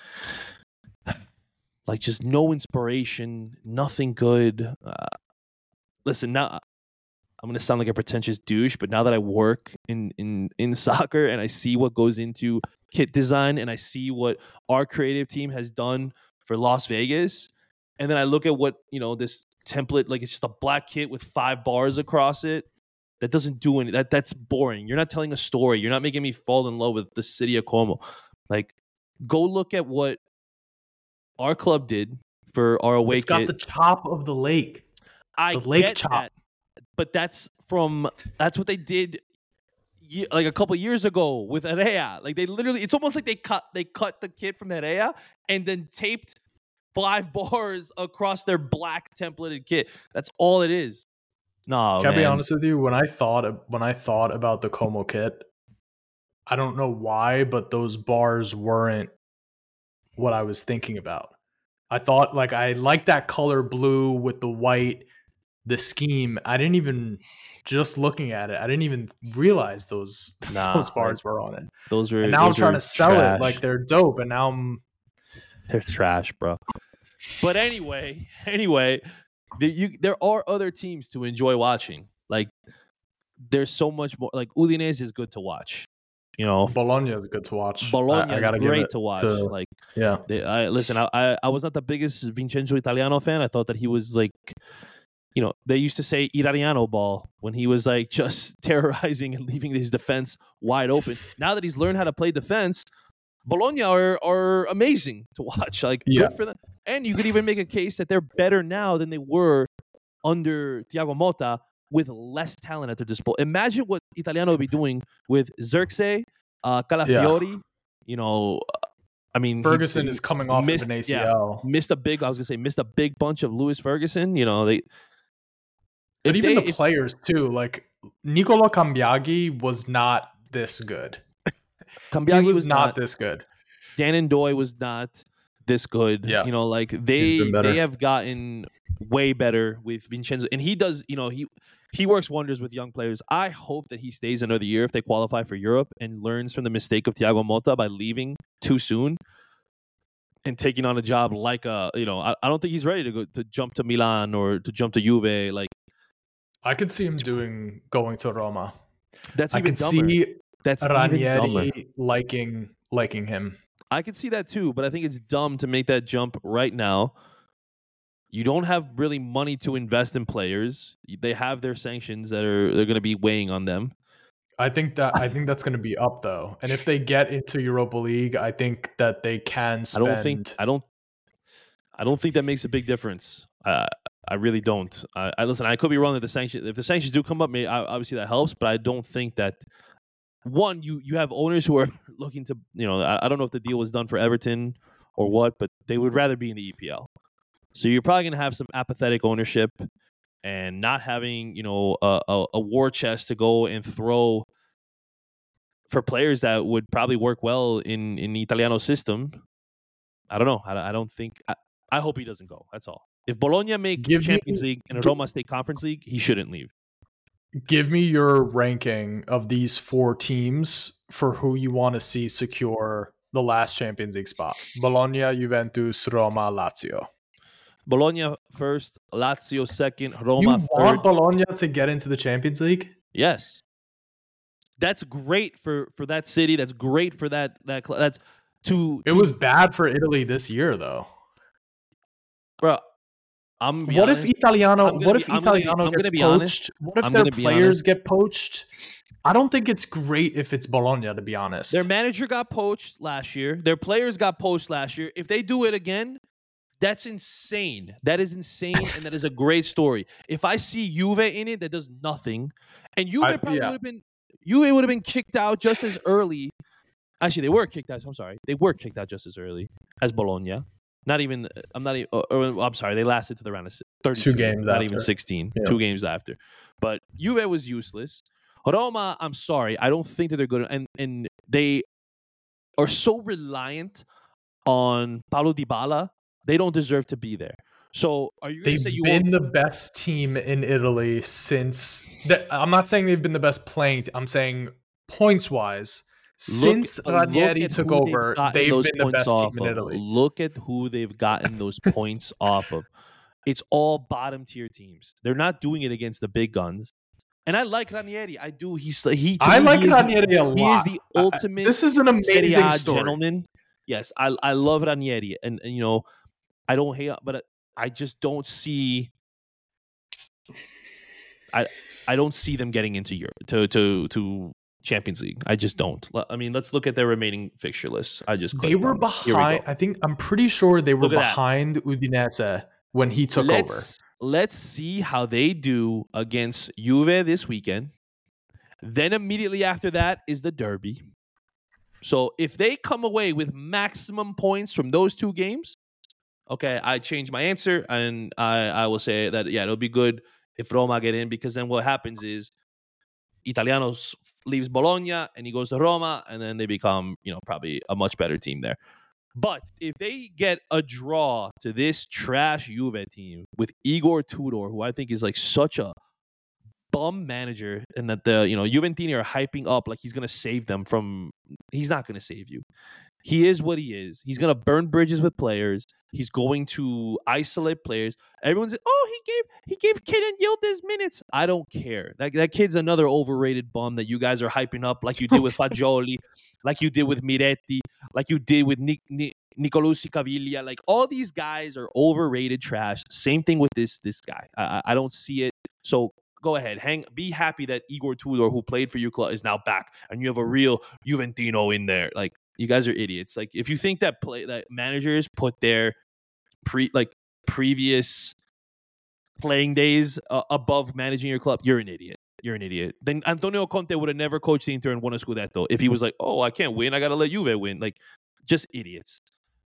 like just no inspiration, nothing good. Listen, now I'm going to sound like a pretentious douche, but now that I work in soccer and I see what goes into kit design and I see what our creative team has done for Las Vegas, and then I look at what, this template, like it's just a black kit with 5 bars across it. That doesn't do any. That's boring. You're not telling a story. You're not making me fall in love with the city of Como. Like, go look at what our club did for our away kit. It's got the chop of the lake. The lake chop. But that's what they did like a couple years ago with Herrera. Like they literally, it's almost like they cut the kit from Herrera and then taped 5 bars across their black templated kit. That's all it is. No, can I be honest with you? When I thought about the Como kit, I don't know why, but those bars weren't what I was thinking about. I thought I liked that color blue with the white, the scheme. I didn't even, just looking at it, I didn't even realize those bars were on it. And now I'm trying to sell it like they're dope, and now they're trash, bro. But anyway. There are other teams to enjoy watching. Like, there's so much more. Like, Udinese is good to watch. Bologna is good to watch. Bologna is great to watch. Listen, I was not the biggest Vincenzo Italiano fan. I thought that he was like, they used to say Italiano ball when he was like just terrorizing and leaving his defense wide open. Now that he's learned how to play defense, Bologna are amazing to watch. Good for them. And you could even make a case that they're better now than they were under Thiago Motta with less talent at their disposal. Imagine what Italiano would be doing with Xerxes, Calafiori. Ferguson is coming off of an ACL. Missed a big bunch of Lewis Ferguson. But even the players too. Like Nicolo Cambiaghi was not this good. Cambiaghi was not this good. Dan Ndoye was not this good. Yeah. They have gotten way better with Vincenzo. And he does, he works wonders with young players. I hope that he stays another year if they qualify for Europe and learns from the mistake of Thiago Motta by leaving too soon and taking on a job like I don't think he's ready to jump to Milan or to jump to Juve. Like, I could see him going to Roma. That's I even could dumber. see That's Ranieri liking him. I could see that too, but I think it's dumb to make that jump right now. You don't have really money to invest in players. They have their sanctions they're going to be weighing on them. I think that's going to be up though. And if they get into Europa League, I think that they can spend. I don't think that makes a big difference. I really don't. I listen. I could be wrong that if the sanctions do come up, obviously that helps. But I don't think that. One, you have owners who are looking to, I don't know if the deal was done for Everton or what, but they would rather be in the EPL. So you're probably going to have some apathetic ownership and not having, a war chest to go and throw for players that would probably work well in Italiano system. I don't know. I don't think. I hope he doesn't go. That's all. If Bologna make Give me- Champions League and Roma stay Conference League, he shouldn't leave. Give me your ranking of these 4 teams for who you want to see secure the last Champions League spot. Bologna, Juventus, Roma, Lazio. Bologna first, Lazio second, Roma You third. want Bologna to get into the Champions League? Yes. That's great for that city. That's great for that that's It was bad for Italy this year, though. Bro, what if Italiano gets poached? What if their players get poached? I don't think it's great if it's Bologna, to be honest. Their manager got poached last year. Their players got poached last year. If they do it again, that's insane. That is insane, and that is a great story. If I see Juve in it, that does nothing. And Juve would have been kicked out just as early. Actually, they were kicked out. I'm sorry. They were kicked out just as early as Bologna. Not even. I'm sorry. They lasted to the round of 32 2 games. Not after. even 16. Yeah. 2 games after. But Juve was useless. Roma, I'm sorry. I don't think that they're good. And they are so reliant on Paulo Dybala. They don't deserve to be there. So are you going to say they've been the best team in Italy since? I'm not saying they've been the best playing. I'm saying points wise. Since Ranieri took over, they've been the best team in Italy. Look at who they've gotten those points off of. It's all bottom tier teams. They're not doing it against the big guns. And I like Ranieri. I do. I like Ranieri a lot. He is the ultimate. This is an amazing story. Gentleman. Yes, I love Ranieri, and you know, I don't hate, but I just don't see. I don't see them getting into Europe to Champions League. I just don't. I mean, let's look at their remaining fixture list. They were behind. I'm pretty sure they were behind Udinese when he took over. Let's see how they do against Juve this weekend. Then immediately after that is the derby. So if they come away with maximum points from those 2 games, okay, I change my answer and I will say that, yeah, it'll be good if Roma get in, because then what happens is Italiano leaves Bologna and he goes to Roma, and then they become, probably a much better team there. But if they get a draw to this trash Juve team with Igor Tudor, who I think is like such a bum manager, and that the Juventini are hyping up like he's going to save them from, he's not going to save you. He is what he is. He's going to burn bridges with players. He's going to isolate players. Everyone's like, oh, he gave Kenan Yildiz minutes. I don't care. That kid's another overrated bum that you guys are hyping up, like you did with Fagioli, like you did with Miretti, like you did with Nicolosi Caviglia. Like, all these guys are overrated trash. Same thing with this guy. I don't see it. So go ahead, be happy that Igor Tudor, who played for your club, is now back, and you have a real Juventino in there. Like, you guys are idiots. Like, if you think that managers put their previous playing days above managing your club, you're an idiot. You're an idiot. Then Antonio Conte would have never coached the Inter and won a Scudetto if he was like, oh, I can't win, I gotta let Juve win. Like, just idiots.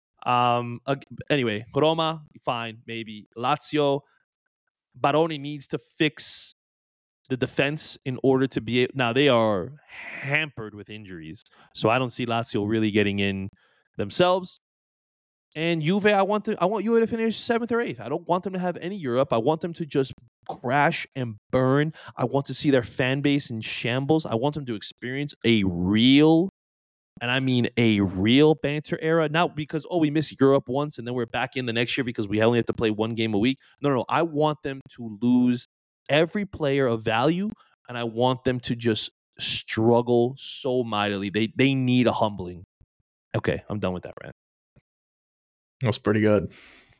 Anyway, Roma, fine, maybe. Lazio, Baroni needs to fix the defense in order to be able. Now, they are hampered with injuries, so I don't see Lazio really getting in themselves. And Juve, I want Juve to finish 7th or 8th. I don't want them to have any Europe. I want them to just crash and burn. I want to see their fan base in shambles. I want them to experience a real, and I mean a real banter era. Not because, we missed Europe once and then we're back in the next year because we only have to play 1 game a week. No. I want them to lose every player of value, and I want them to just struggle so mightily. They need a humbling. Okay, I'm done with that rant. That's pretty good.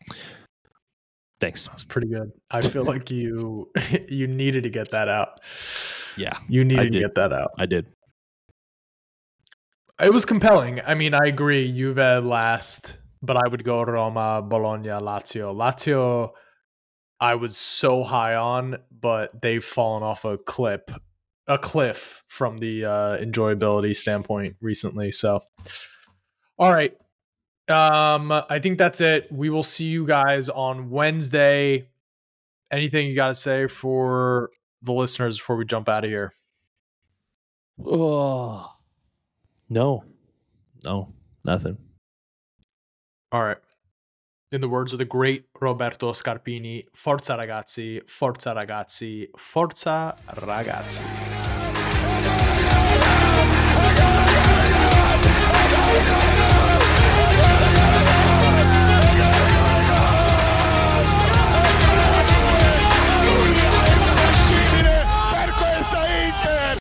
Thanks. That's pretty good. I feel like you needed to get that out. Yeah, you needed to get that out. I did. It was compelling. I mean, I agree. Juve last, but I would go Roma, Bologna, Lazio. Lazio, I was so high on, but they've fallen off a cliff from the enjoyability standpoint recently. So, all right. I think that's it. We will see you guys on Wednesday. Anything you got to say for the listeners before we jump out of here? Oh, no, nothing. All right. In the words of the great Roberto Scarpini, forza ragazzi, forza ragazzi, forza ragazzi.